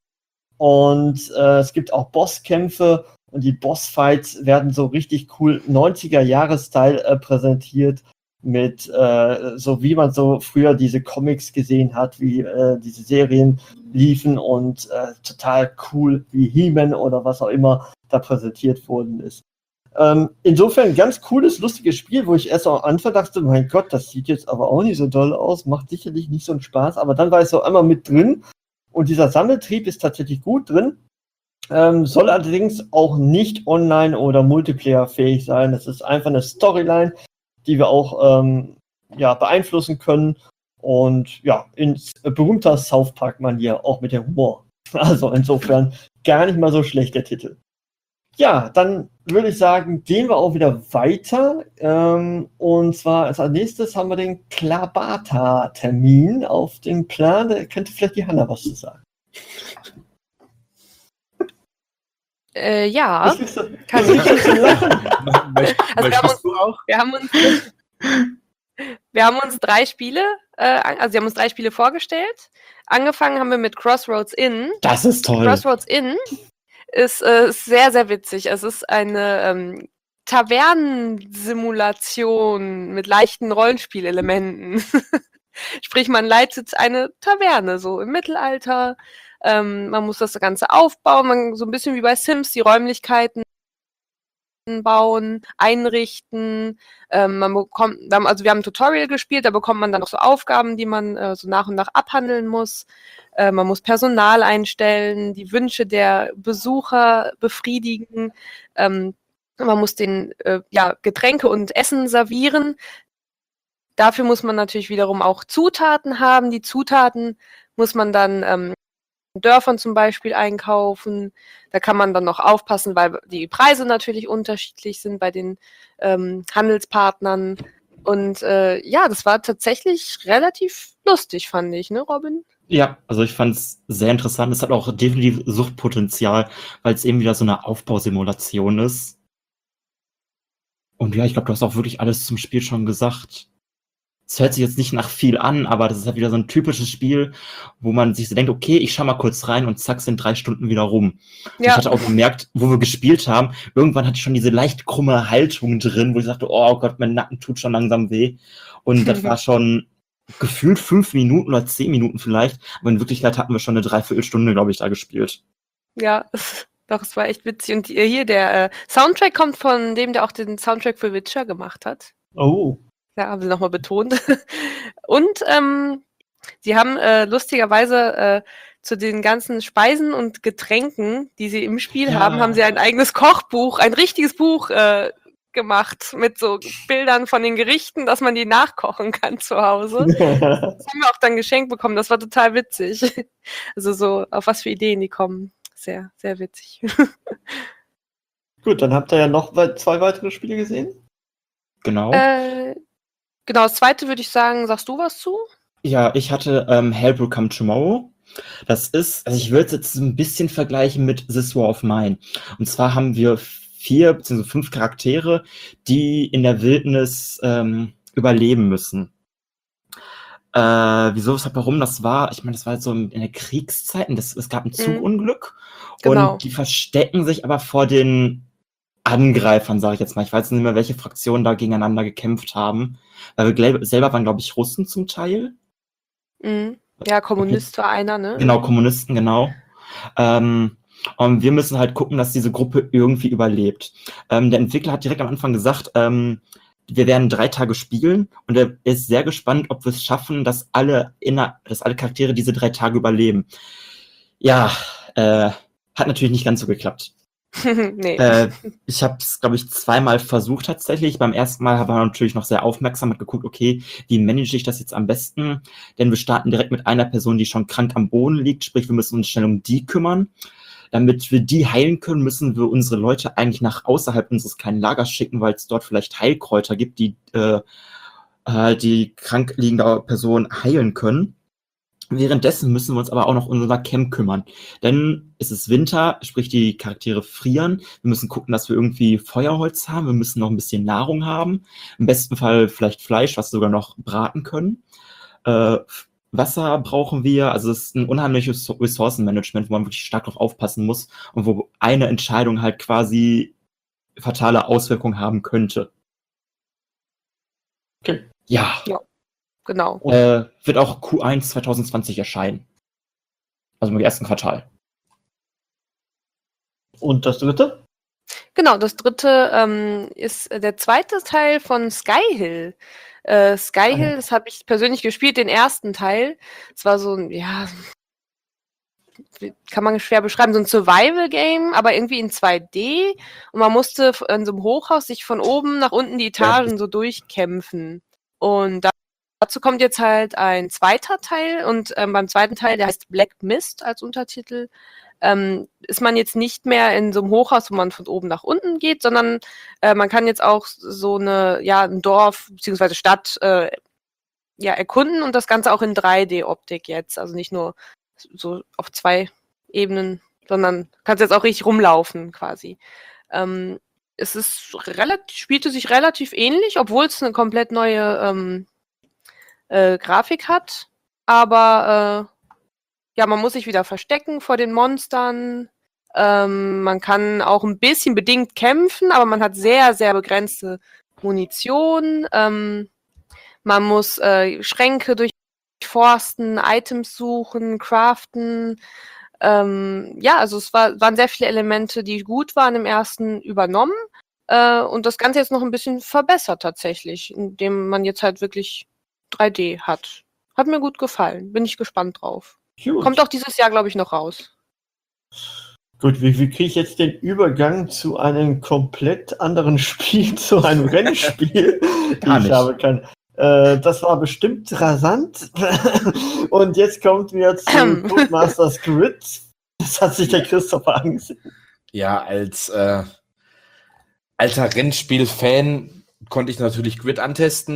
Und äh, es gibt auch Bosskämpfe und die Bossfights werden so richtig cool neunziger-Jahres-Style äh, präsentiert. Mit, äh, so wie man so früher diese Comics gesehen hat, wie äh, diese Serien liefen und äh, total cool, wie He-Man oder was auch immer da präsentiert worden ist. Ähm, insofern ein ganz cooles, lustiges Spiel, wo ich erst am Anfang dachte, mein Gott, das sieht jetzt aber auch nicht so doll aus, macht sicherlich nicht so einen Spaß, aber dann war ich so einmal mit drin und dieser Sammeltrieb ist tatsächlich gut drin, ähm, soll allerdings auch nicht online oder Multiplayer-fähig sein, das ist einfach eine Storyline, die wir auch ähm, ja, beeinflussen können. Und ja, in berühmter South Park-Manier, auch mit dem Humor. Also insofern gar nicht mal so schlecht der Titel. Ja, dann würde ich sagen, gehen wir auch wieder weiter. Ähm, und zwar als nächstes haben wir den Klabata-Termin auf dem Plan. Da könnte vielleicht die Hanna was zu sagen. Äh, ja. Das so, Kann ich. Möcht, Also wir haben uns, du auch? Wir haben uns, wir haben uns drei Spiele, äh, also wir haben uns drei Spiele vorgestellt. Angefangen haben wir mit Crossroads Inn. das ist toll. Crossroads Inn ist äh, sehr, sehr witzig. Es ist eine ähm, Tavernensimulation mit leichten Rollenspielelementen. Sprich, man leitet eine Taverne, so im Mittelalter. Ähm, man muss das Ganze aufbauen, man, so ein bisschen wie bei Sims, die Räumlichkeiten bauen, einrichten. Ähm, man bekommt, also wir haben ein Tutorial gespielt, da bekommt man dann noch so Aufgaben, die man äh, so nach und nach abhandeln muss. Äh, man muss Personal einstellen, die Wünsche der Besucher befriedigen. Ähm, man muss den äh, ja, Getränke und Essen servieren. Dafür muss man natürlich wiederum auch Zutaten haben. Die Zutaten muss man dann ähm, in Dörfern zum Beispiel einkaufen. Da kann man dann noch aufpassen, weil die Preise natürlich unterschiedlich sind bei den ähm, Handelspartnern. Und äh, ja, das war tatsächlich relativ lustig, fand ich, ne, Robin? Ja, also ich fand es sehr interessant. Es hat auch definitiv Suchtpotenzial, weil es eben wieder so eine Aufbausimulation ist. Und ja, ich glaube, du hast auch wirklich alles zum Spiel schon gesagt. Es hört sich jetzt nicht nach viel an, aber das ist halt wieder so ein typisches Spiel, wo man sich so denkt, okay, ich schau mal kurz rein und zack, sind drei Stunden wieder rum. Und Ja. ich hatte auch gemerkt, wo wir gespielt haben, irgendwann hatte ich schon diese leicht krumme Haltung drin, wo ich sagte, oh Gott, mein Nacken tut schon langsam weh. Und das war schon gefühlt fünf Minuten oder zehn Minuten vielleicht, aber in Wirklichkeit hatten wir schon eine Dreiviertelstunde, glaube ich, da gespielt. Ja, doch, es war echt witzig. Und hier, der äh, Soundtrack kommt von dem, der auch den Soundtrack für Witcher gemacht hat. Oh. Ja, haben sie nochmal betont. Und ähm, sie haben äh, lustigerweise äh, zu den ganzen Speisen und Getränken, die sie im Spiel Ja. haben, haben sie ein eigenes Kochbuch, ein richtiges Buch äh, gemacht mit so Bildern von den Gerichten, dass man die nachkochen kann zu Hause. Das haben wir auch dann geschenkt bekommen. Das war total witzig. Also so, auf was für Ideen die kommen. Sehr, sehr witzig. Gut, dann habt ihr ja noch we- zwei weitere Spiele gesehen. Genau. äh, genau, das zweite würde ich sagen, sagst du was zu? Ja, ich hatte ähm, Hell Will Come Tomorrow. Das ist, also ich würde es jetzt ein bisschen vergleichen mit This War of Mine. Und zwar haben wir vier bzw. fünf Charaktere, die in der Wildnis ähm, überleben müssen. Äh, wieso, weshalb, warum das war? Ich meine, das war so in der Kriegszeit und das, es gab ein Zugunglück. Genau. Und die verstecken sich aber vor den Angreifern, sage ich jetzt mal. Ich weiß nicht mehr, welche Fraktionen da gegeneinander gekämpft haben. Weil wir gel- selber waren, glaube ich, Russen zum Teil. Mhm. Ja, Kommunist war einer, ne? Genau, Kommunisten, genau. Ähm, und wir müssen halt gucken, dass diese Gruppe irgendwie überlebt. Ähm, der Entwickler hat direkt am Anfang gesagt, ähm, wir werden drei Tage spielen und er ist sehr gespannt, ob wir es schaffen, dass alle, inner, dass alle Charaktere diese drei Tage überleben. Ja, äh, hat natürlich nicht ganz so geklappt. Nee. Äh, ich habe es, glaube ich, zweimal versucht tatsächlich. Beim ersten Mal war man natürlich noch sehr aufmerksam, hat geguckt, okay, wie manage ich das jetzt am besten? Denn wir starten direkt mit einer Person, die schon krank am Boden liegt, sprich, wir müssen uns schnell um die kümmern. Damit wir die heilen können, müssen wir unsere Leute eigentlich nach außerhalb unseres kleinen Lagers schicken, weil es dort vielleicht Heilkräuter gibt, die äh, äh, die krank liegende Person heilen können. Währenddessen müssen wir uns aber auch noch um unser Camp kümmern. Denn es ist Winter, sprich die Charaktere frieren. Wir müssen gucken, dass wir irgendwie Feuerholz haben. Wir müssen noch ein bisschen Nahrung haben. Im besten Fall vielleicht Fleisch, was wir sogar noch braten können. Äh, Wasser brauchen wir. Also es ist ein unheimliches Ressourcenmanagement, wo man wirklich stark drauf aufpassen muss und wo eine Entscheidung halt quasi fatale Auswirkungen haben könnte. Okay. Ja. Genau. Äh, wird auch Q eins zwanzig zwanzig erscheinen. Also im ersten Quartal. Und das dritte? Genau, das dritte ähm, ist äh, der zweite Teil von Skyhill. Äh, Skyhill, das habe ich persönlich gespielt, den ersten Teil. Es war so ein, ja, wie- kann man schwer beschreiben, so ein Survival-Game, aber irgendwie in zwei D. Und man musste f- in so einem Hochhaus sich von oben nach unten die Etagen so durchkämpfen. Und da Dazu kommt jetzt halt ein zweiter Teil und ähm, beim zweiten Teil, der heißt Black Mist als Untertitel, ähm, ist man jetzt nicht mehr in so einem Hochhaus, wo man von oben nach unten geht, sondern äh, man kann jetzt auch so eine, ja, ein Dorf bzw. Stadt äh, ja, erkunden und das Ganze auch in drei D-Optik jetzt. Also nicht nur so auf zwei Ebenen, sondern kannst jetzt auch richtig rumlaufen quasi. Ähm, es ist relativ, spielte sich relativ ähnlich, obwohl es eine komplett neue ähm, Äh, Grafik hat, aber äh, ja, man muss sich wieder verstecken vor den Monstern. Ähm, man kann auch ein bisschen bedingt kämpfen, aber man hat sehr, sehr begrenzte Munition. Ähm, man muss äh, Schränke durchforsten, Items suchen, craften. Ähm, ja, also es war, waren sehr viele Elemente, die gut waren im ersten, übernommen. Äh, und das Ganze jetzt noch ein bisschen verbessert tatsächlich, indem man jetzt halt wirklich drei D hat. Hat mir gut gefallen. Bin ich gespannt drauf. Gut. Kommt auch dieses Jahr, glaube ich, noch raus. Gut, wie, wie kriege ich jetzt den Übergang zu einem komplett anderen Spiel, zu einem Rennspiel? Gar ich nicht. habe kein. Äh, das war bestimmt rasant. Und jetzt kommt wir zu Ähm. Codemasters Grid. Das hat sich der Christopher angesehen. Ja, als äh, alter Rennspiel-Fan konnte ich natürlich Grid antesten.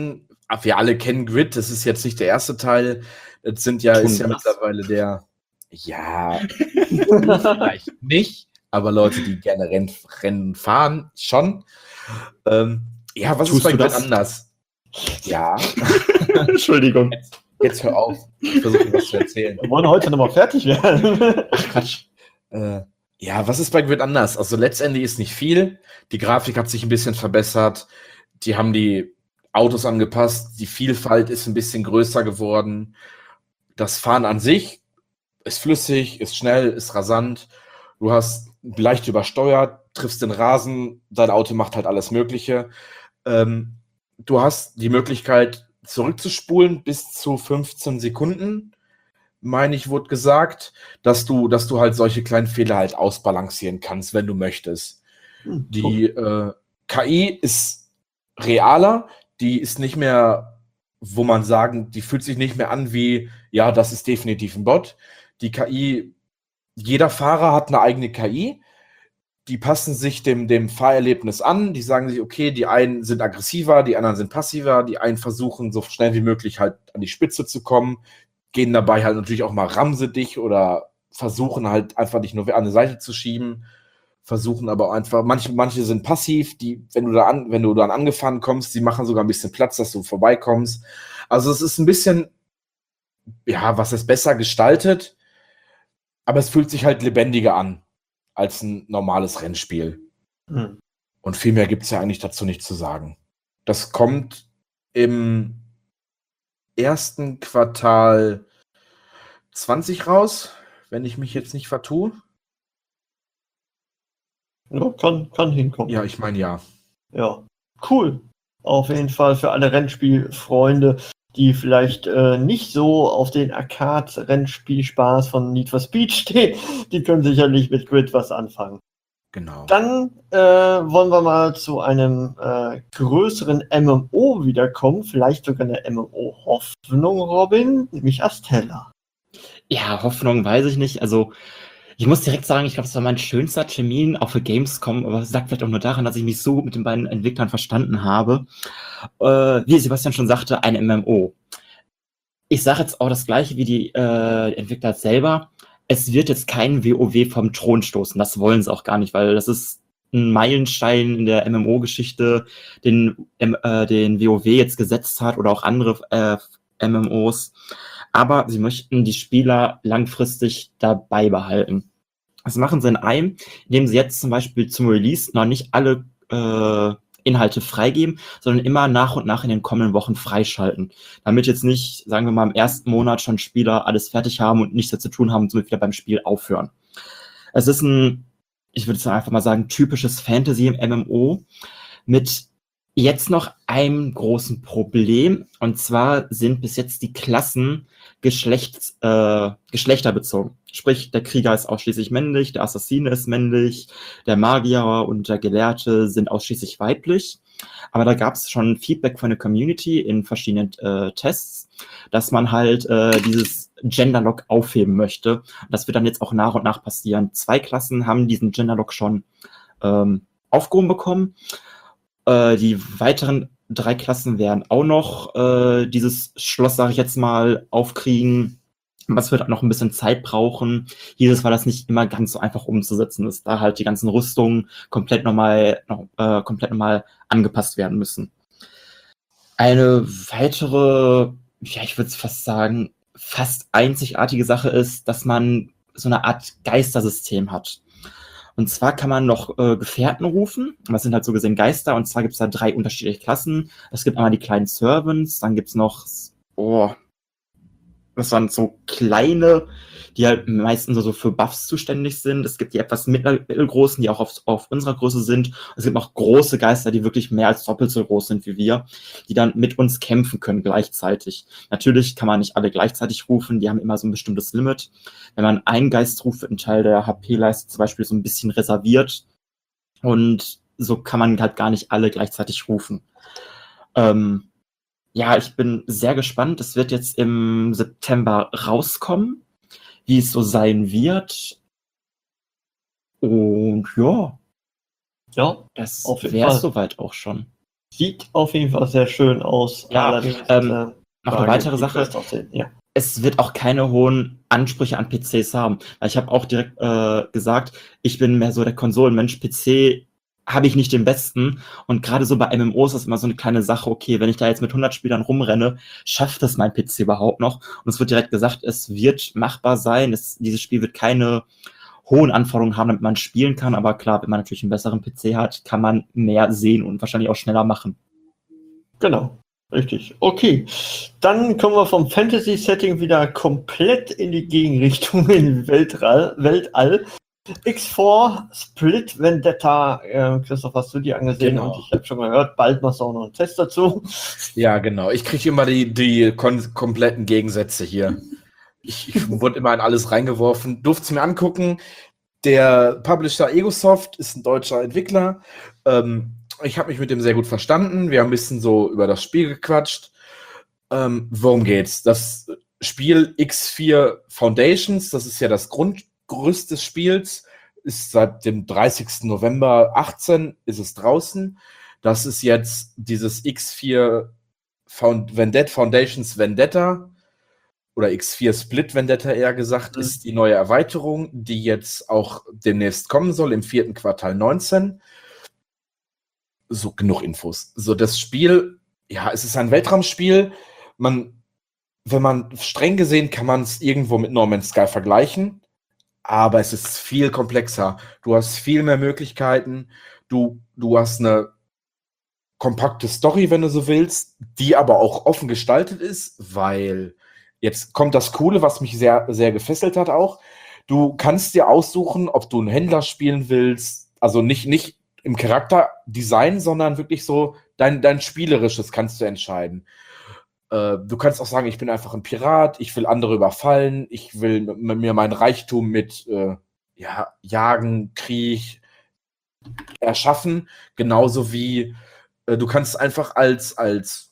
wir alle kennen Grid, das ist jetzt nicht der erste Teil. Das sind ja, Tun ist ja das? mittlerweile der, ja, vielleicht nicht, aber Leute, die gerne Renn, Rennen fahren, schon. Ähm, ja, was Tust ist bei du Grid das? anders? Ja, Entschuldigung. jetzt, jetzt hör auf, ich versuche was zu erzählen. Wir wollen heute nochmal fertig werden. Ach Quatsch. Äh, ja, was ist bei Grid anders? Also letztendlich ist nicht viel. Die Grafik hat sich ein bisschen verbessert. Die haben die Autos angepasst. Die Vielfalt ist ein bisschen größer geworden. Das Fahren an sich ist flüssig, ist schnell, ist rasant. Du hast leicht übersteuert, triffst den Rasen. Dein Auto macht halt alles Mögliche. Ähm, du hast die Möglichkeit, zurückzuspulen bis zu fünfzehn Sekunden. Meine ich, wurde gesagt, dass du, dass du halt solche kleinen Fehler halt ausbalancieren kannst, wenn du möchtest. Hm, Die äh, K I ist realer, die ist nicht mehr, wo man sagen, die fühlt sich nicht mehr an wie, ja, das ist definitiv ein Bot. Die K I, jeder Fahrer hat eine eigene K I, die passen sich dem, dem Fahrerlebnis an, die sagen sich, okay, die einen sind aggressiver, die anderen sind passiver, die einen versuchen so schnell wie möglich halt an die Spitze zu kommen, gehen dabei halt natürlich auch mal ramse dich oder versuchen halt einfach dich nur an die Seite zu schieben, versuchen aber auch einfach, manche, manche sind passiv, die, wenn du da an, wenn du dann angefahren kommst, die machen sogar ein bisschen Platz, dass du vorbeikommst. Also es ist ein bisschen, ja, was ist besser gestaltet, aber es fühlt sich halt lebendiger an als ein normales Rennspiel. Hm. Und viel mehr gibt es ja eigentlich dazu nicht zu sagen. Das kommt im ersten Quartal zwanzig raus, wenn ich mich jetzt nicht vertue. Ja, kann, kann hinkommen. Ja, ich meine ja. Ja, cool. Auf jeden Fall für alle Rennspielfreunde, die vielleicht äh, nicht so auf den Arcade-Rennspielspaß von Need for Speed stehen, die können sicherlich mit Grid was anfangen. Genau. Dann äh, wollen wir mal zu einem äh, größeren M M O wiederkommen, vielleicht sogar eine M M O-Hoffnung, Robin, nämlich Astella. Ja, Hoffnung weiß ich nicht. Also, ich muss direkt sagen, ich glaube, das war mein schönster Termin, auch für Gamescom, aber es lag vielleicht auch nur daran, dass ich mich so mit den beiden Entwicklern verstanden habe. Äh, wie Sebastian schon sagte, ein M M O. Ich sage jetzt auch das Gleiche wie die äh, Entwickler selber. Es wird jetzt kein WoW vom Thron stoßen. Das wollen sie auch gar nicht, weil das ist ein Meilenstein in der M M O-Geschichte, den, äh, den WoW jetzt gesetzt hat oder auch andere äh, M M Os. Aber sie möchten die Spieler langfristig dabei behalten. Das machen sie in einem, indem sie jetzt zum Beispiel zum Release noch nicht alle äh, Inhalte freigeben, sondern immer nach und nach in den kommenden Wochen freischalten. Damit jetzt nicht, sagen wir mal, im ersten Monat schon Spieler alles fertig haben und nichts mehr zu tun haben und somit wieder beim Spiel aufhören. Es ist ein, ich würde jetzt einfach mal sagen, typisches Fantasy im M M O mit jetzt noch einem großen Problem, und zwar sind bis jetzt die Klassen geschlechts, äh, geschlechterbezogen. Sprich, der Krieger ist ausschließlich männlich, der Assassine ist männlich, der Magier und der Gelehrte sind ausschließlich weiblich. Aber da gab es schon Feedback von der Community in verschiedenen äh, Tests, dass man halt äh, dieses Genderlock aufheben möchte. Das wird dann jetzt auch nach und nach passieren. Zwei Klassen haben diesen Genderlock schon ähm, aufgehoben bekommen. Äh, die weiteren drei Klassen werden auch noch äh, dieses Schloss, sage ich jetzt mal, aufkriegen. Was wird auch noch ein bisschen Zeit brauchen. Jedes Mal das nicht immer ganz so einfach umzusetzen ist, da halt die ganzen Rüstungen komplett nochmal noch, äh, komplett nochmal angepasst werden müssen. Eine weitere, ja, ich würde fast sagen, fast einzigartige Sache ist, dass man so eine Art Geistersystem hat. Und zwar kann man noch äh, Gefährten rufen. Das sind halt so gesehen Geister. Und zwar gibt es da drei unterschiedliche Klassen. Es gibt einmal die kleinen Servants. Dann gibt es noch, oh, das waren so kleine, die halt meistens so für Buffs zuständig sind. Es gibt die etwas mittelgroßen, die auch auf, auf unserer Größe sind. Es gibt auch große Geister, die wirklich mehr als doppelt so groß sind wie wir, die dann mit uns kämpfen können gleichzeitig. Natürlich kann man nicht alle gleichzeitig rufen. Die haben immer so ein bestimmtes Limit. Wenn man einen Geist ruft, wird ein Teil der H P-Leiste zum Beispiel so ein bisschen reserviert. Und so kann man halt gar nicht alle gleichzeitig rufen. Ähm, ja, ich bin sehr gespannt. Es wird jetzt im September rauskommen, wie es so sein wird. Und ja, Ja, das auf jeden wäre Fall. soweit auch schon. Sieht auf jeden Fall sehr schön aus. Ja, Allerdings, ähm, äh, noch eine Frage, weitere wie Sache. wird das aussehen? Ja. Es wird auch keine hohen Ansprüche an P Cs haben. Weil ich habe auch direkt äh, gesagt, ich bin mehr so der Konsolenmensch. P C habe ich nicht den besten. Und gerade so bei M M Os ist immer so eine kleine Sache, okay, wenn ich da jetzt mit hundert Spielern rumrenne, schafft das mein P C überhaupt noch? Und es wird direkt gesagt, es wird machbar sein. Es, dieses Spiel wird keine hohen Anforderungen haben, damit man spielen kann. Aber klar, wenn man natürlich einen besseren P C hat, kann man mehr sehen und wahrscheinlich auch schneller machen. Genau. Richtig. Okay. Dann kommen wir vom Fantasy-Setting wieder komplett in die Gegenrichtung in Weltall. Weltall. X vier Split Vendetta. Äh, Christoph, hast du die angesehen? Genau. Und ich habe schon mal gehört, bald machst du auch noch einen Test dazu. Ja, genau. Ich kriege immer die, die kon- kompletten Gegensätze hier. Ich, ich wurde immer in alles reingeworfen. Durfte es mir angucken. Der Publisher Egosoft ist ein deutscher Entwickler. Ähm, ich habe mich mit dem sehr gut verstanden. Wir haben ein bisschen so über das Spiel gequatscht. Ähm, worum geht's? Das Spiel X vier Foundations, das ist ja das Grundgerüst des Spiels, ist seit dem dreißigsten November achtzehn ist es draußen. Das ist jetzt dieses X vier Found- Vendetta, Foundations Vendetta oder X vier Split Vendetta eher gesagt, Mhm. ist die neue Erweiterung, die jetzt auch demnächst kommen soll, im vierten Quartal neunzehn. So, genug Infos. So, das Spiel, ja, es ist ein Weltraumspiel. Man, wenn man streng gesehen, kann man es irgendwo mit No Man's Sky vergleichen, aber es ist viel komplexer. Du hast viel mehr Möglichkeiten. Du, du hast eine kompakte Story, wenn du so willst, die aber auch offen gestaltet ist, weil jetzt kommt das Coole, was mich sehr, sehr gefesselt hat auch. Du kannst dir aussuchen, ob du einen Händler spielen willst, also nicht, nicht im Charakterdesign, sondern wirklich so dein, dein Spielerisches kannst du entscheiden. Äh, du kannst auch sagen, ich bin einfach ein Pirat, ich will andere überfallen, ich will m- mir mein Reichtum mit äh, ja, Jagen, Krieg erschaffen, genauso wie äh, du kannst einfach als, als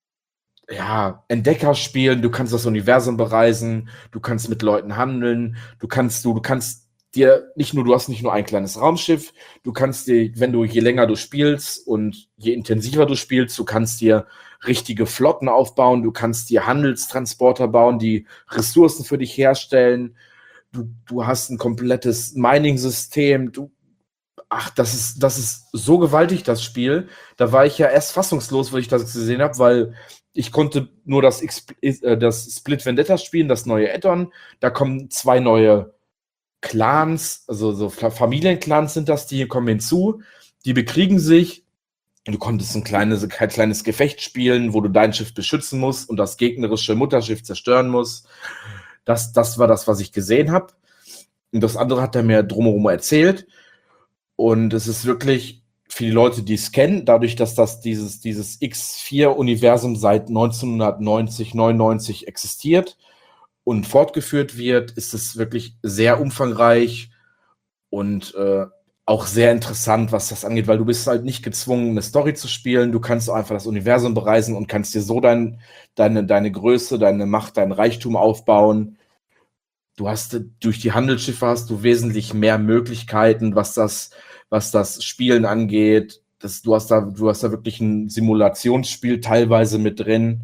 ja, Entdecker spielen, du kannst das Universum bereisen, du kannst mit Leuten handeln, du kannst, du, du kannst dir nicht nur, du hast nicht nur ein kleines Raumschiff, du kannst dir, wenn du, je länger du spielst und je intensiver du spielst, du kannst dir richtige Flotten aufbauen, du kannst dir Handelstransporter bauen, die Ressourcen für dich herstellen, du, du hast ein komplettes Mining-System, du, ach, das ist, das ist so gewaltig, das Spiel. Da war ich ja erst fassungslos, weil ich das gesehen habe, weil ich konnte nur das, X, äh, das Split Vendetta spielen, das neue Add-on. Da kommen zwei neue Clans, also so Familienclans sind das, die kommen hinzu. Die bekriegen sich. Du konntest ein kleines, ein kleines Gefecht spielen, wo du dein Schiff beschützen musst und das gegnerische Mutterschiff zerstören musst. Das, das war das, was ich gesehen habe. Und das andere hat er mir drumherum erzählt. Und es ist wirklich für die Leute, die es kennen, dadurch, dass das dieses, dieses X vier Universum seit neunzehnhundertneunzig, neunundneunzig existiert und fortgeführt wird, ist es wirklich sehr umfangreich und äh, auch sehr interessant, was das angeht, weil du bist halt nicht gezwungen, eine Story zu spielen. Du kannst einfach das Universum bereisen und kannst dir so dein, deine, deine Größe, deine Macht, dein Reichtum aufbauen. Du hast durch die Handelsschiffe hast du wesentlich mehr Möglichkeiten, was das, was das Spielen angeht. Das, du hast da, du hast da wirklich ein Simulationsspiel teilweise mit drin.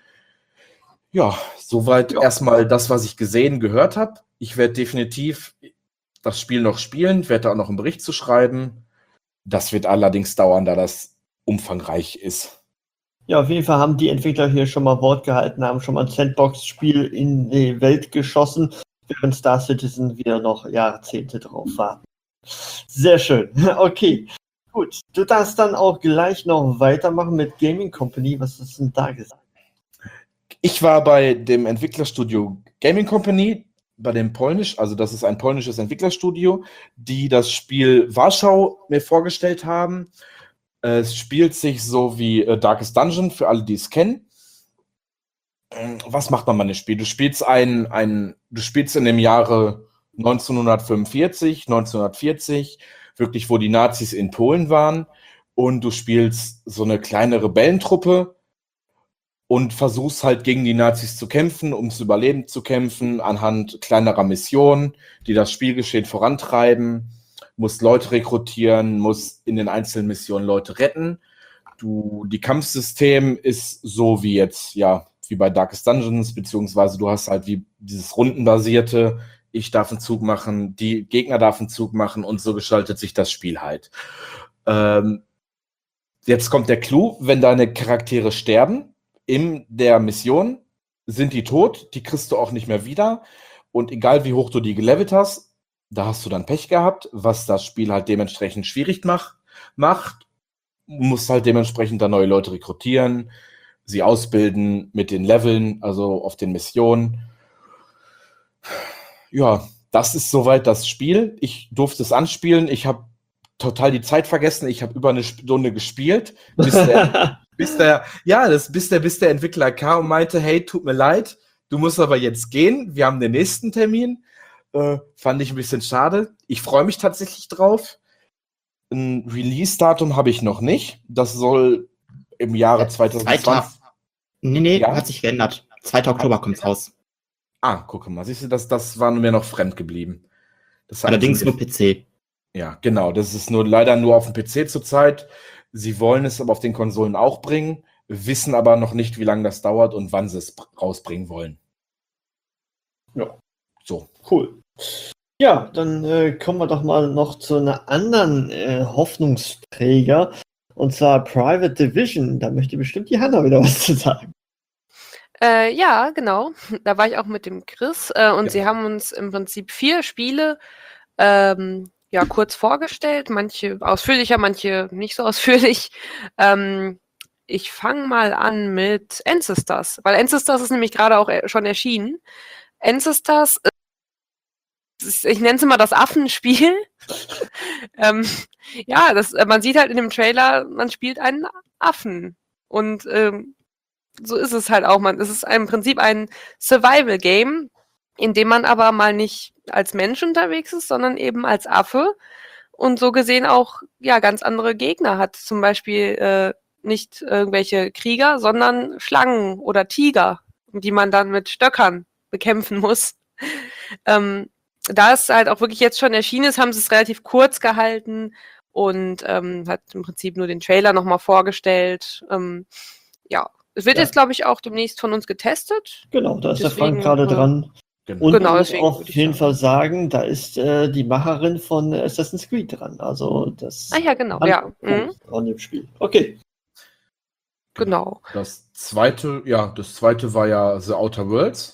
Ja, soweit Ja. erstmal das, was ich gesehen, gehört habe. Ich werde definitiv das Spiel noch spielen, werde da auch noch einen Bericht zu schreiben. Das wird allerdings dauern, da das umfangreich ist. Ja, auf jeden Fall haben die Entwickler hier schon mal Wort gehalten, haben schon mal ein Sandbox-Spiel in die Welt geschossen, während Star Citizen wieder noch Jahrzehnte drauf warten. Sehr schön. Okay, gut. Du darfst dann auch gleich noch weitermachen mit Gaming Company. Was hast du denn da gesagt? Ich war bei dem Entwicklerstudio Gaming Company, bei dem Polnisch, also das ist ein polnisches Entwicklerstudio, die das Spiel Warschau mir vorgestellt haben. Es spielt sich so wie äh, Darkest Dungeon, für alle, die es kennen. Ähm, Was macht man bei dem Spiel? Du spielst ein, ein, du spielst in dem Jahre neunzehnhundertfünfundvierzig, neunzehnhundertvierzig, wirklich, wo die Nazis in Polen waren, und du spielst so eine kleine Rebellentruppe und versuchst halt gegen die Nazis zu kämpfen, ums Überleben zu kämpfen, anhand kleinerer Missionen, die das Spielgeschehen vorantreiben, musst Leute rekrutieren, musst in den einzelnen Missionen Leute retten. du, die Kampfsystem ist so wie jetzt, ja, wie bei Darkest Dungeons, beziehungsweise du hast halt wie dieses rundenbasierte, ich darf einen Zug machen, die Gegner darf einen Zug machen und so gestaltet sich das Spiel halt. Ähm, jetzt kommt der Clou, wenn deine Charaktere sterben in der Mission, sind die tot, die kriegst du auch nicht mehr wieder und egal wie hoch du die gelevelt hast, da hast du dann Pech gehabt, was das Spiel halt dementsprechend schwierig mach, macht. Du musst halt dementsprechend da neue Leute rekrutieren, sie ausbilden mit den Leveln, also auf den Missionen. Ja, das ist soweit das Spiel. Ich durfte es anspielen. Ich habe total die Zeit vergessen. Ich habe über eine Stunde gespielt, bis der, bis der, ja, das, bis der, bis der Entwickler kam und meinte, hey, tut mir leid, du musst aber jetzt gehen. Wir haben den nächsten Termin. Äh, fand ich ein bisschen schade. Ich freue mich tatsächlich drauf. Ein Release-Datum habe ich noch nicht. Das soll im Jahre zwanzig zwanzig. Nee, nee, Ja? hat sich geändert. zweiter Oktober kommt's raus. Ah, gucke mal. Siehst du, das, das war mir noch fremd geblieben. Das Allerdings heißt, nur P C. Ja, genau. Das ist nur leider nur auf dem P C zurzeit. Sie wollen es aber auf den Konsolen auch bringen, wissen aber noch nicht, wie lange das dauert und wann sie es rausbringen wollen. Ja. So. Cool. Ja, dann äh, kommen wir doch mal noch zu einer anderen äh, Hoffnungsträger, und zwar Private Division. Da möchte bestimmt die Hanna wieder was zu sagen. Äh, ja, genau. Da war ich auch mit dem Chris äh, und Ja. sie haben uns im Prinzip vier Spiele ähm, ja, kurz vorgestellt. Manche ausführlicher, manche nicht so ausführlich. Ähm, ich fange mal an mit Ancestors, weil Ancestors ist nämlich gerade auch äh, schon erschienen. Ancestors ist, ich nenne es immer das Affenspiel. ähm, ja, das, äh, man sieht halt in dem Trailer, man spielt einen Affen. Und ähm, so ist es halt auch. Man, es ist im Prinzip ein Survival-Game, in dem man aber mal nicht als Mensch unterwegs ist, sondern eben als Affe und so gesehen auch ja ganz andere Gegner hat. Zum Beispiel äh, nicht irgendwelche Krieger, sondern Schlangen oder Tiger, die man dann mit Stöckern bekämpfen muss. ähm, da es halt auch wirklich jetzt schon erschienen ist, haben sie es relativ kurz gehalten und ähm, hat im Prinzip nur den Trailer nochmal vorgestellt. Ähm, ja, es wird Ja. jetzt, glaube ich, auch demnächst von uns getestet. Genau, da ist der Deswegen, Frank gerade äh, dran. Genau. Und Genau, man muss deswegen auf würde ich jeden sagen. Fall sagen, da ist äh, die Macherin von Assassin's Creed dran. Also das Ah ja, genau, ja. Mhm. an dem Spiel. Okay. Genau. Das zweite, ja, das zweite war ja The Outer Worlds.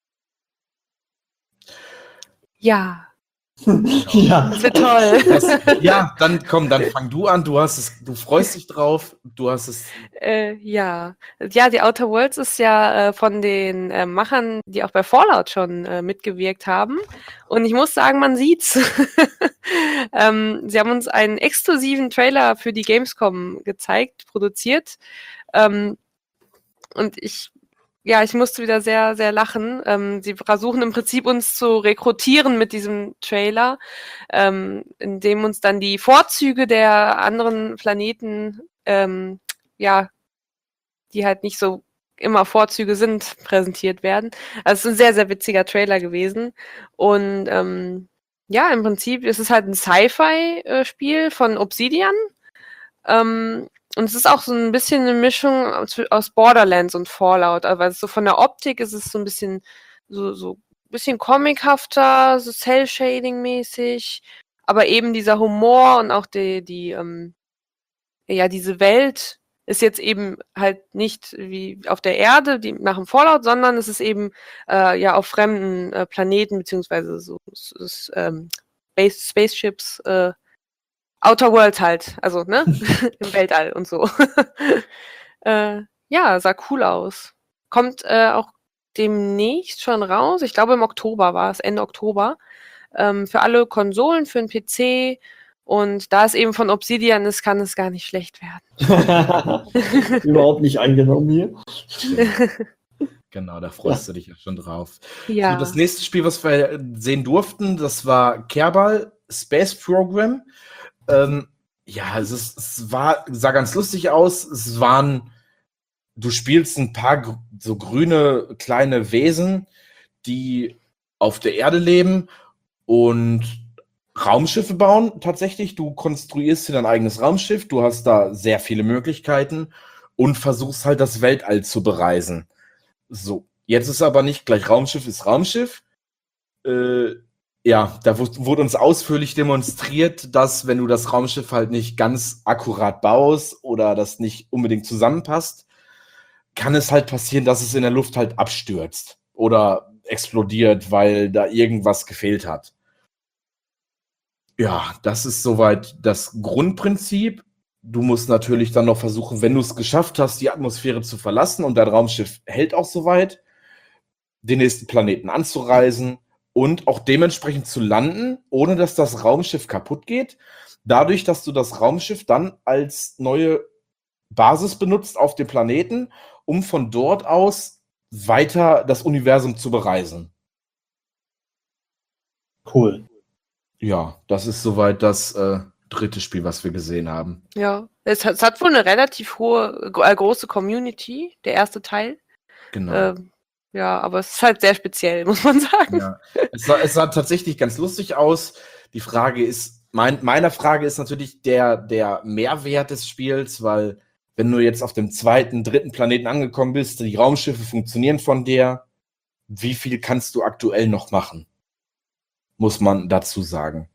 Ja, Ja. das wird toll. Das, ja, dann komm, dann fang du an. Du hast es, du freust dich drauf. Du hast es. Äh, ja. Ja, die Outer Worlds ist ja äh, von den äh, Machern, die auch bei Fallout schon äh, mitgewirkt haben. Und ich muss sagen, man sieht's. ähm, sie haben uns einen exklusiven Trailer für die Gamescom gezeigt, produziert. Ähm, und ich, ja, ich musste wieder sehr, sehr lachen. Ähm, sie versuchen im Prinzip uns zu rekrutieren mit diesem Trailer, ähm, in dem uns dann die Vorzüge der anderen Planeten, ähm, ja, die halt nicht so immer Vorzüge sind, präsentiert werden. Also es ist ein sehr, sehr witziger Trailer gewesen. Und ähm, ja, im Prinzip ist es halt ein Sci-Fi-Spiel von Obsidian. Ähm, und es ist auch so ein bisschen eine Mischung aus, aus Borderlands und Fallout. Aber so von der Optik ist es so ein bisschen so, so ein bisschen comichafter, so Cell-Shading-mäßig. Aber eben dieser Humor und auch die, die ähm, ja, diese Welt ist jetzt eben halt nicht wie auf der Erde, die nach dem Fallout, sondern es ist eben äh, ja auf fremden äh, Planeten, beziehungsweise so s- s- ähm, Space, Spaceships, äh, Outer Worlds halt, also ne, im Weltall und so. äh, ja, sah cool aus. Kommt äh, auch demnächst schon raus. Ich glaube im Oktober war es, Ende Oktober. Ähm, für alle Konsolen, für den P C. Und da es eben von Obsidian ist, kann es gar nicht schlecht werden. Überhaupt nicht eingenommen hier. Genau, da freust du dich ja schon drauf. Ja. So, das nächste Spiel, was wir sehen durften, das war Kerbal Space Program. Ähm, ja, es, ist, es war, sah ganz lustig aus. Es waren, du spielst ein paar gr- so grüne kleine Wesen, die auf der Erde leben und Raumschiffe bauen, tatsächlich. Du konstruierst dir dein eigenes Raumschiff, du hast da sehr viele Möglichkeiten und versuchst halt das Weltall zu bereisen. So, jetzt ist aber nicht gleich Raumschiff ist Raumschiff. Äh, ja, da wurde, wurde uns ausführlich demonstriert, dass wenn du das Raumschiff halt nicht ganz akkurat baust oder das nicht unbedingt zusammenpasst, kann es halt passieren, dass es in der Luft halt abstürzt oder explodiert, weil da irgendwas gefehlt hat. Ja, das ist soweit das Grundprinzip. Du musst natürlich dann noch versuchen, wenn du es geschafft hast, die Atmosphäre zu verlassen und dein Raumschiff hält auch soweit, den nächsten Planeten anzureisen und auch dementsprechend zu landen, ohne dass das Raumschiff kaputt geht. Dadurch, dass du das Raumschiff dann als neue Basis benutzt auf dem Planeten, um von dort aus weiter das Universum zu bereisen. Cool. Ja, das ist soweit das äh, dritte Spiel, was wir gesehen haben. Ja, es hat, es hat wohl eine relativ hohe, äh, große Community, der erste Teil. Genau. Ähm, ja, aber es ist halt sehr speziell, muss man sagen. Ja. Es, sah, es sah tatsächlich ganz lustig aus. Die Frage ist, mein, meine Frage ist natürlich der, der Mehrwert des Spiels, weil wenn du jetzt auf dem zweiten, dritten Planeten angekommen bist, die Raumschiffe funktionieren von dir, wie viel kannst du aktuell noch machen? Muss man dazu sagen.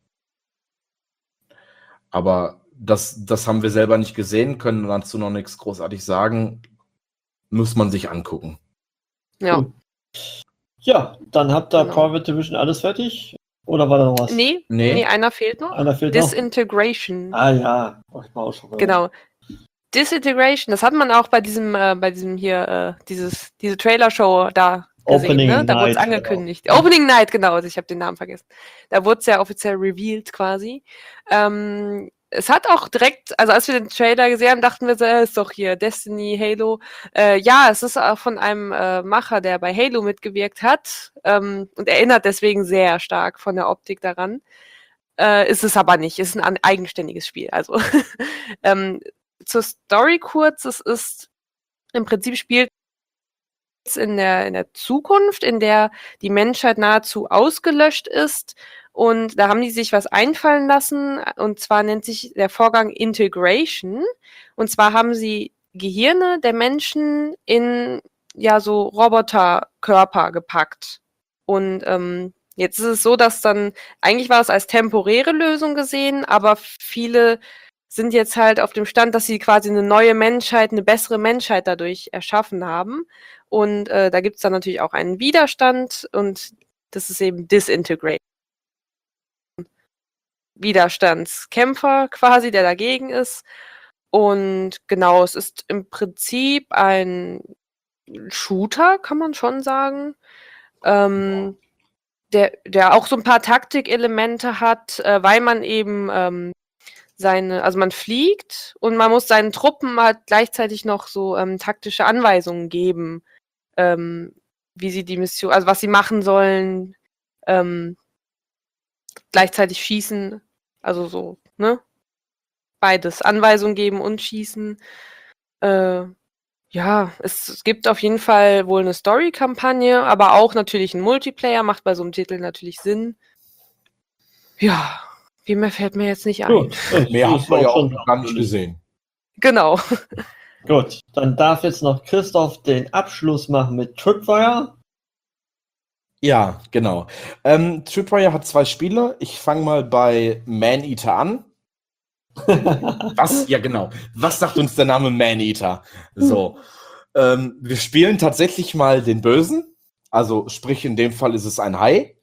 Aber das, das haben wir selber nicht gesehen, können dazu noch nichts großartig sagen. Muss man sich angucken. Ja. Gut. Ja, dann habt ihr Genau. Private Division alles fertig? Oder war da noch was? Nee, Nee. nee, einer fehlt noch. Einer fehlt noch? Disintegration. Ah ja, oh, ich war auch schon gehört. Genau. Disintegration, das hat man auch bei diesem, äh, bei diesem hier, äh, dieses, diese Trailer-Show da gesehen, Opening ne? Da wurde es Night, angekündigt. genau. Opening Night, genau, also ich habe den Namen vergessen. Da wurde es ja offiziell revealed quasi. Ähm, es hat auch direkt, also als wir den Trailer gesehen haben, dachten wir so, äh, ist doch hier Destiny, Halo. Äh, ja, es ist auch von einem äh, Macher, der bei Halo mitgewirkt hat ähm, und erinnert deswegen sehr stark von der Optik daran. Äh, ist es aber nicht, ist ein an- eigenständiges Spiel. Also ähm, zur Story kurz, es ist im Prinzip spielt es in der, in der Zukunft, in der die Menschheit nahezu ausgelöscht ist. Und da haben die sich was einfallen lassen. Und zwar nennt sich der Vorgang Integration. Und zwar haben sie Gehirne der Menschen in ja so Roboterkörper gepackt. Und ähm, jetzt ist es so, dass dann, eigentlich war es als temporäre Lösung gesehen, aber viele sind jetzt halt auf dem Stand, dass sie quasi eine neue Menschheit, eine bessere Menschheit dadurch erschaffen haben. Und äh, da gibt es dann natürlich auch einen Widerstand und das ist eben Disintegration. Widerstandskämpfer quasi, der dagegen ist. Und genau, es ist im Prinzip ein Shooter, kann man schon sagen. Ähm, der, der auch so ein paar Taktikelemente hat, äh, weil man eben ähm, seine, also man fliegt und man muss seinen Truppen halt gleichzeitig noch so ähm, taktische Anweisungen geben, ähm, wie sie die Mission, also was sie machen sollen, ähm, gleichzeitig schießen, also so, ne? Beides, Anweisungen geben und schießen. Äh, ja, es, es gibt auf jeden Fall wohl eine Story-Kampagne, aber auch natürlich ein Multiplayer, macht bei so einem Titel natürlich Sinn. Ja, viel mehr fällt mir jetzt nicht ein. Gut, das Mehr ist hat man ja auch schon- noch gar nicht gesehen. Genau. Gut, dann darf jetzt noch Christoph den Abschluss machen mit Tripwire. Ja, genau. Ähm, Tripwire hat zwei Spiele. Ich fange mal bei Maneater an. Was? Ja, genau. Was sagt uns der Name Maneater? So. Ähm, wir spielen tatsächlich mal den Bösen. Also, sprich, in dem Fall ist es ein Hai.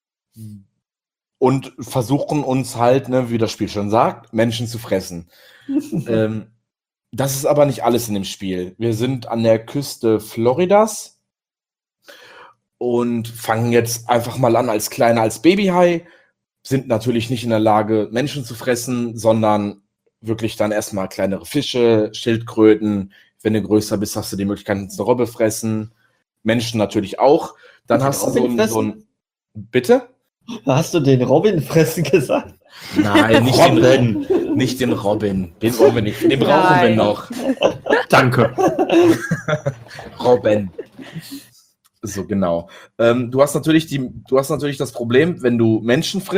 Und versuchen uns halt, ne, wie das Spiel schon sagt, Menschen zu fressen. ähm, das ist aber nicht alles in dem Spiel. Wir sind an der Küste Floridas und fangen jetzt einfach mal an als kleiner, als Babyhai, sind natürlich nicht in der Lage, Menschen zu fressen, sondern wirklich dann erstmal kleinere Fische, Schildkröten. Wenn du größer bist, hast du die Möglichkeit, eine Robbe fressen. Menschen natürlich auch. Dann Den hast du so Robin ein, so ein... Bitte? Hast du den Robin fressen gesagt? Nein, nicht den Robin. Robin. Nicht den Robin. Den brauchen wir nicht. Den brauchen wir Nein. noch. Danke. Robin. So, genau. Ähm, du hast natürlich die, du hast natürlich das Problem, wenn du Menschen frisst,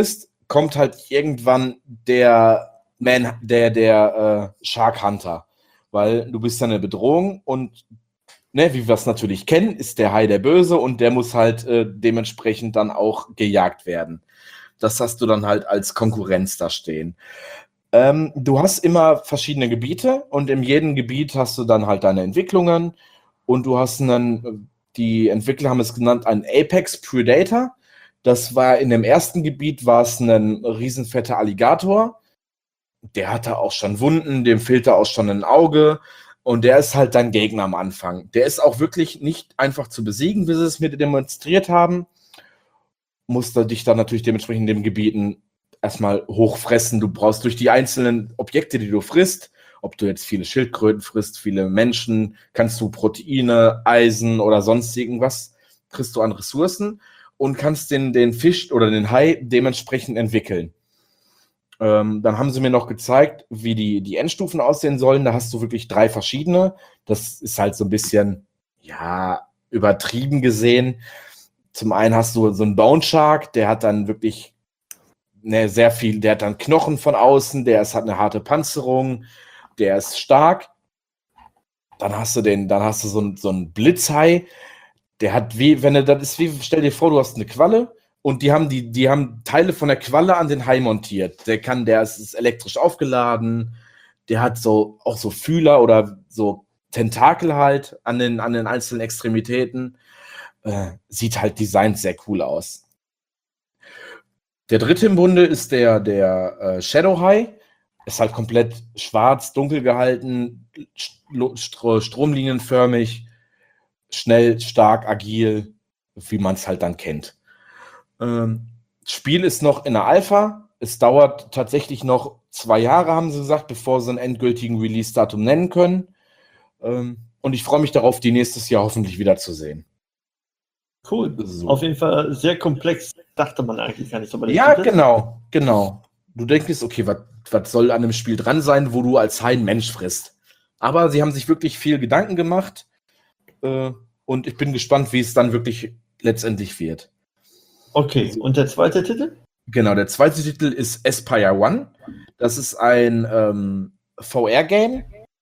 kommt halt irgendwann der Man, der, der äh, Shark Hunter. Weil du bist ja eine Bedrohung und ne, wie wir es natürlich kennen, ist der Hai der Böse und der muss halt äh, dementsprechend dann auch gejagt werden. Das hast du dann halt als Konkurrenz da stehen. Ähm, du hast immer verschiedene Gebiete und in jedem Gebiet hast du dann halt deine Entwicklungen und du hast einen, die Entwickler haben es genannt, einen Apex Predator. Das war in dem ersten Gebiet war es ein riesenfetter Alligator. Der hatte auch schon Wunden, dem fehlte auch schon ein Auge und der ist halt dein Gegner am Anfang. Der ist auch wirklich nicht einfach zu besiegen, wie sie es mir demonstriert haben. Musst du dich dann natürlich dementsprechend in den Gebieten erstmal hochfressen. Du brauchst durch die einzelnen Objekte, die du frisst, ob du jetzt viele Schildkröten frisst, viele Menschen, kannst du Proteine, Eisen oder sonst irgendwas, kriegst du an Ressourcen und kannst den, den Fisch oder den Hai dementsprechend entwickeln. Ähm, dann haben sie mir noch gezeigt, wie die, die Endstufen aussehen sollen. Da hast du wirklich drei verschiedene. Das ist halt so ein bisschen, ja, übertrieben gesehen. Zum einen hast du so einen Bone Shark, der hat dann wirklich ne, sehr viel, der hat dann Knochen von außen, der ist, hat eine harte Panzerung, der ist stark. Dann hast du den, dann hast du so einen, so einen Blitzhai, der hat wie, wenn er, das ist wie, stell dir vor, du hast eine Qualle und die haben die, die haben Teile von der Qualle an den Hai montiert. Der kann, der ist, ist elektrisch aufgeladen, der hat so auch so Fühler oder so Tentakel halt an den, an den einzelnen Extremitäten. Äh, sieht halt designt sehr cool aus. Der dritte im Bunde ist der, der äh, Shadow Hai. Ist halt komplett schwarz, dunkel gehalten, st- stromlinienförmig, schnell, stark, agil, wie man es halt dann kennt. Ähm, das Spiel ist noch in der Alpha. Es dauert tatsächlich noch zwei Jahre, haben sie gesagt, bevor sie einen endgültigen Release-Datum nennen können. Ähm, und ich freue mich darauf, die nächstes Jahr hoffentlich wiederzusehen. Cool. So. Auf jeden Fall sehr komplex, dachte man eigentlich gar nicht. Aber Ja, genau, genau. Du denkst, okay, was soll an einem Spiel dran sein, wo du als Hai einen Mensch frisst? Aber sie haben sich wirklich viel Gedanken gemacht äh, und ich bin gespannt, wie es dann wirklich letztendlich wird. Okay, und der zweite Titel? Genau, der zweite Titel ist Aspire One. Das ist ein ähm, V R-Game.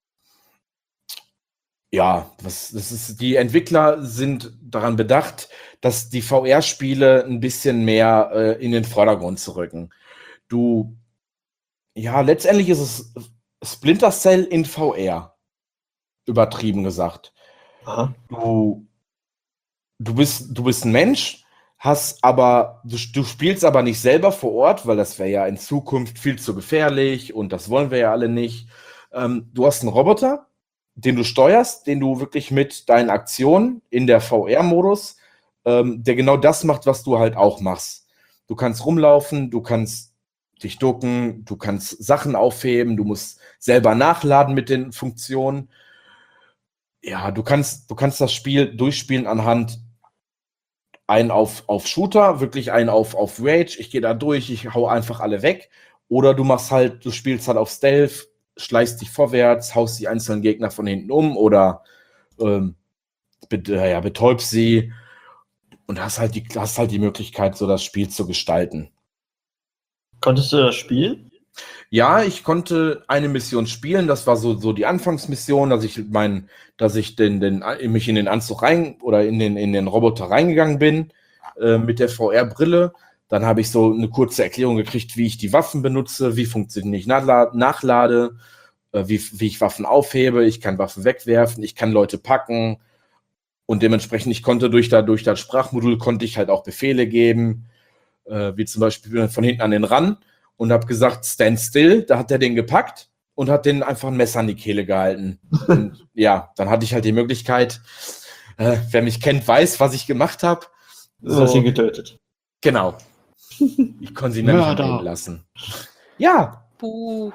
Ja, das, das ist, die Entwickler sind daran bedacht, dass die V R-Spiele ein bisschen mehr äh, in den Vordergrund zu rücken. Du, ja, letztendlich ist es Splinter Cell in V R. Übertrieben gesagt. Aha. Du, du, bist, du bist ein Mensch, hast aber, du, du spielst aber nicht selber vor Ort, weil das wäre ja in Zukunft viel zu gefährlich und das wollen wir ja alle nicht. Ähm, du hast einen Roboter, den du steuerst, den du wirklich mit deinen Aktionen in der V R-Modus, ähm, der genau das macht, was du halt auch machst. Du kannst rumlaufen, du kannst dich ducken, du kannst Sachen aufheben, du musst selber nachladen mit den Funktionen. Ja, du kannst, du kannst das Spiel durchspielen anhand einen auf, auf Shooter, wirklich einen auf, auf Rage, ich gehe da durch, ich hau einfach alle weg. Oder du machst halt, du spielst halt auf Stealth, schleichst dich vorwärts, haust die einzelnen Gegner von hinten um oder ähm, bet, äh, ja, betäubst sie und hast halt, die, hast halt die Möglichkeit, so das Spiel zu gestalten. Konntest du das spielen? Ja, ich konnte eine Mission spielen, das war so, so die Anfangsmission, dass ich mein, dass ich den, den, mich in den Anzug rein oder in den, in den Roboter reingegangen bin äh, mit der V R-Brille. Dann habe ich so eine kurze Erklärung gekriegt, wie ich die Waffen benutze, wie funktioniert ich nachla- nachlade, äh, wie, wie ich Waffen aufhebe, ich kann Waffen wegwerfen, ich kann Leute packen und dementsprechend, ich konnte durch, da, durch das Sprachmodul konnte ich halt auch Befehle geben, äh, wie zum Beispiel von hinten an den ran und habe gesagt, stand still, da hat er den gepackt und hat den einfach ein Messer an die Kehle gehalten. Und ja, dann hatte ich halt die Möglichkeit, äh, wer mich kennt, weiß, was ich gemacht habe. Du hast ihn getötet. Genau. Ich konnte ihn nämlich leben lassen. Ja. Puh.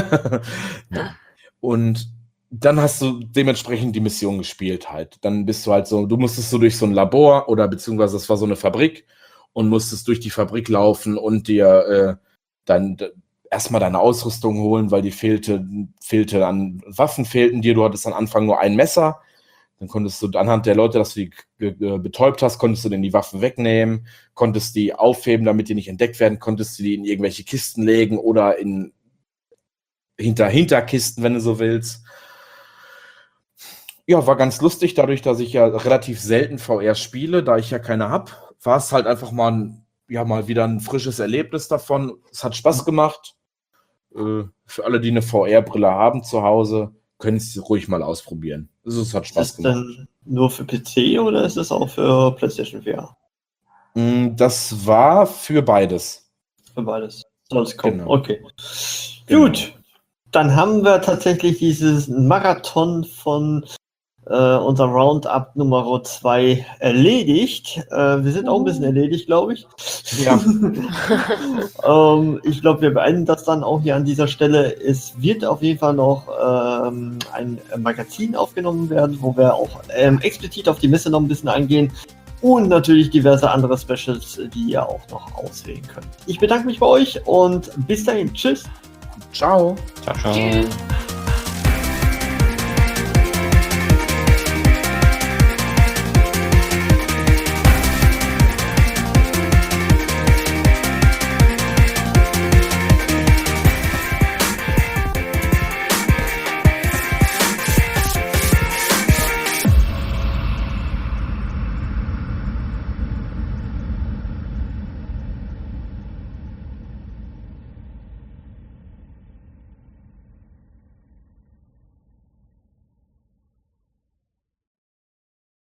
Und dann hast du dementsprechend die Mission gespielt halt. Dann bist du halt so, du musstest so durch so ein Labor oder beziehungsweise das war so eine Fabrik und musstest durch die Fabrik laufen und dir äh, dann d- erstmal deine Ausrüstung holen, weil die fehlte, fehlte an Waffen fehlten dir. Du hattest am Anfang nur ein Messer. Dann konntest du anhand der Leute, dass du die ge- ge- betäubt hast, konntest du denen die Waffen wegnehmen, konntest die aufheben, damit die nicht entdeckt werden, konntest du die in irgendwelche Kisten legen oder in hinter Hinterkisten, wenn du so willst. Ja, war ganz lustig, dadurch, dass ich ja relativ selten V R spiele, da ich ja keine habe, war es halt einfach mal, ein, ja, mal wieder ein frisches Erlebnis davon. Es hat Spaß gemacht. Äh, für alle, die eine V R-Brille haben zu Hause, können es ruhig mal ausprobieren. Also, es hat Spaß Ist das gemacht. denn nur für P C oder ist es auch für PlayStation V R? Mm, Das war für beides. Für beides. Soll es kommen. Genau. Okay. Genau. Gut. Dann haben wir tatsächlich dieses Marathon von äh, unser Roundup Nummer zwei erledigt. Äh, wir sind auch ein bisschen erledigt, glaube ich. Ja. ähm, ich glaube, wir beenden das dann auch hier an dieser Stelle. Es wird auf jeden Fall noch ähm, ein Magazin aufgenommen werden, wo wir auch ähm, explizit auf die Messe noch ein bisschen eingehen. Und natürlich diverse andere Specials, die ihr auch noch auswählen könnt. Ich bedanke mich bei euch und bis dahin. Tschüss. Ciao. Ciao, ciao. Tschüss.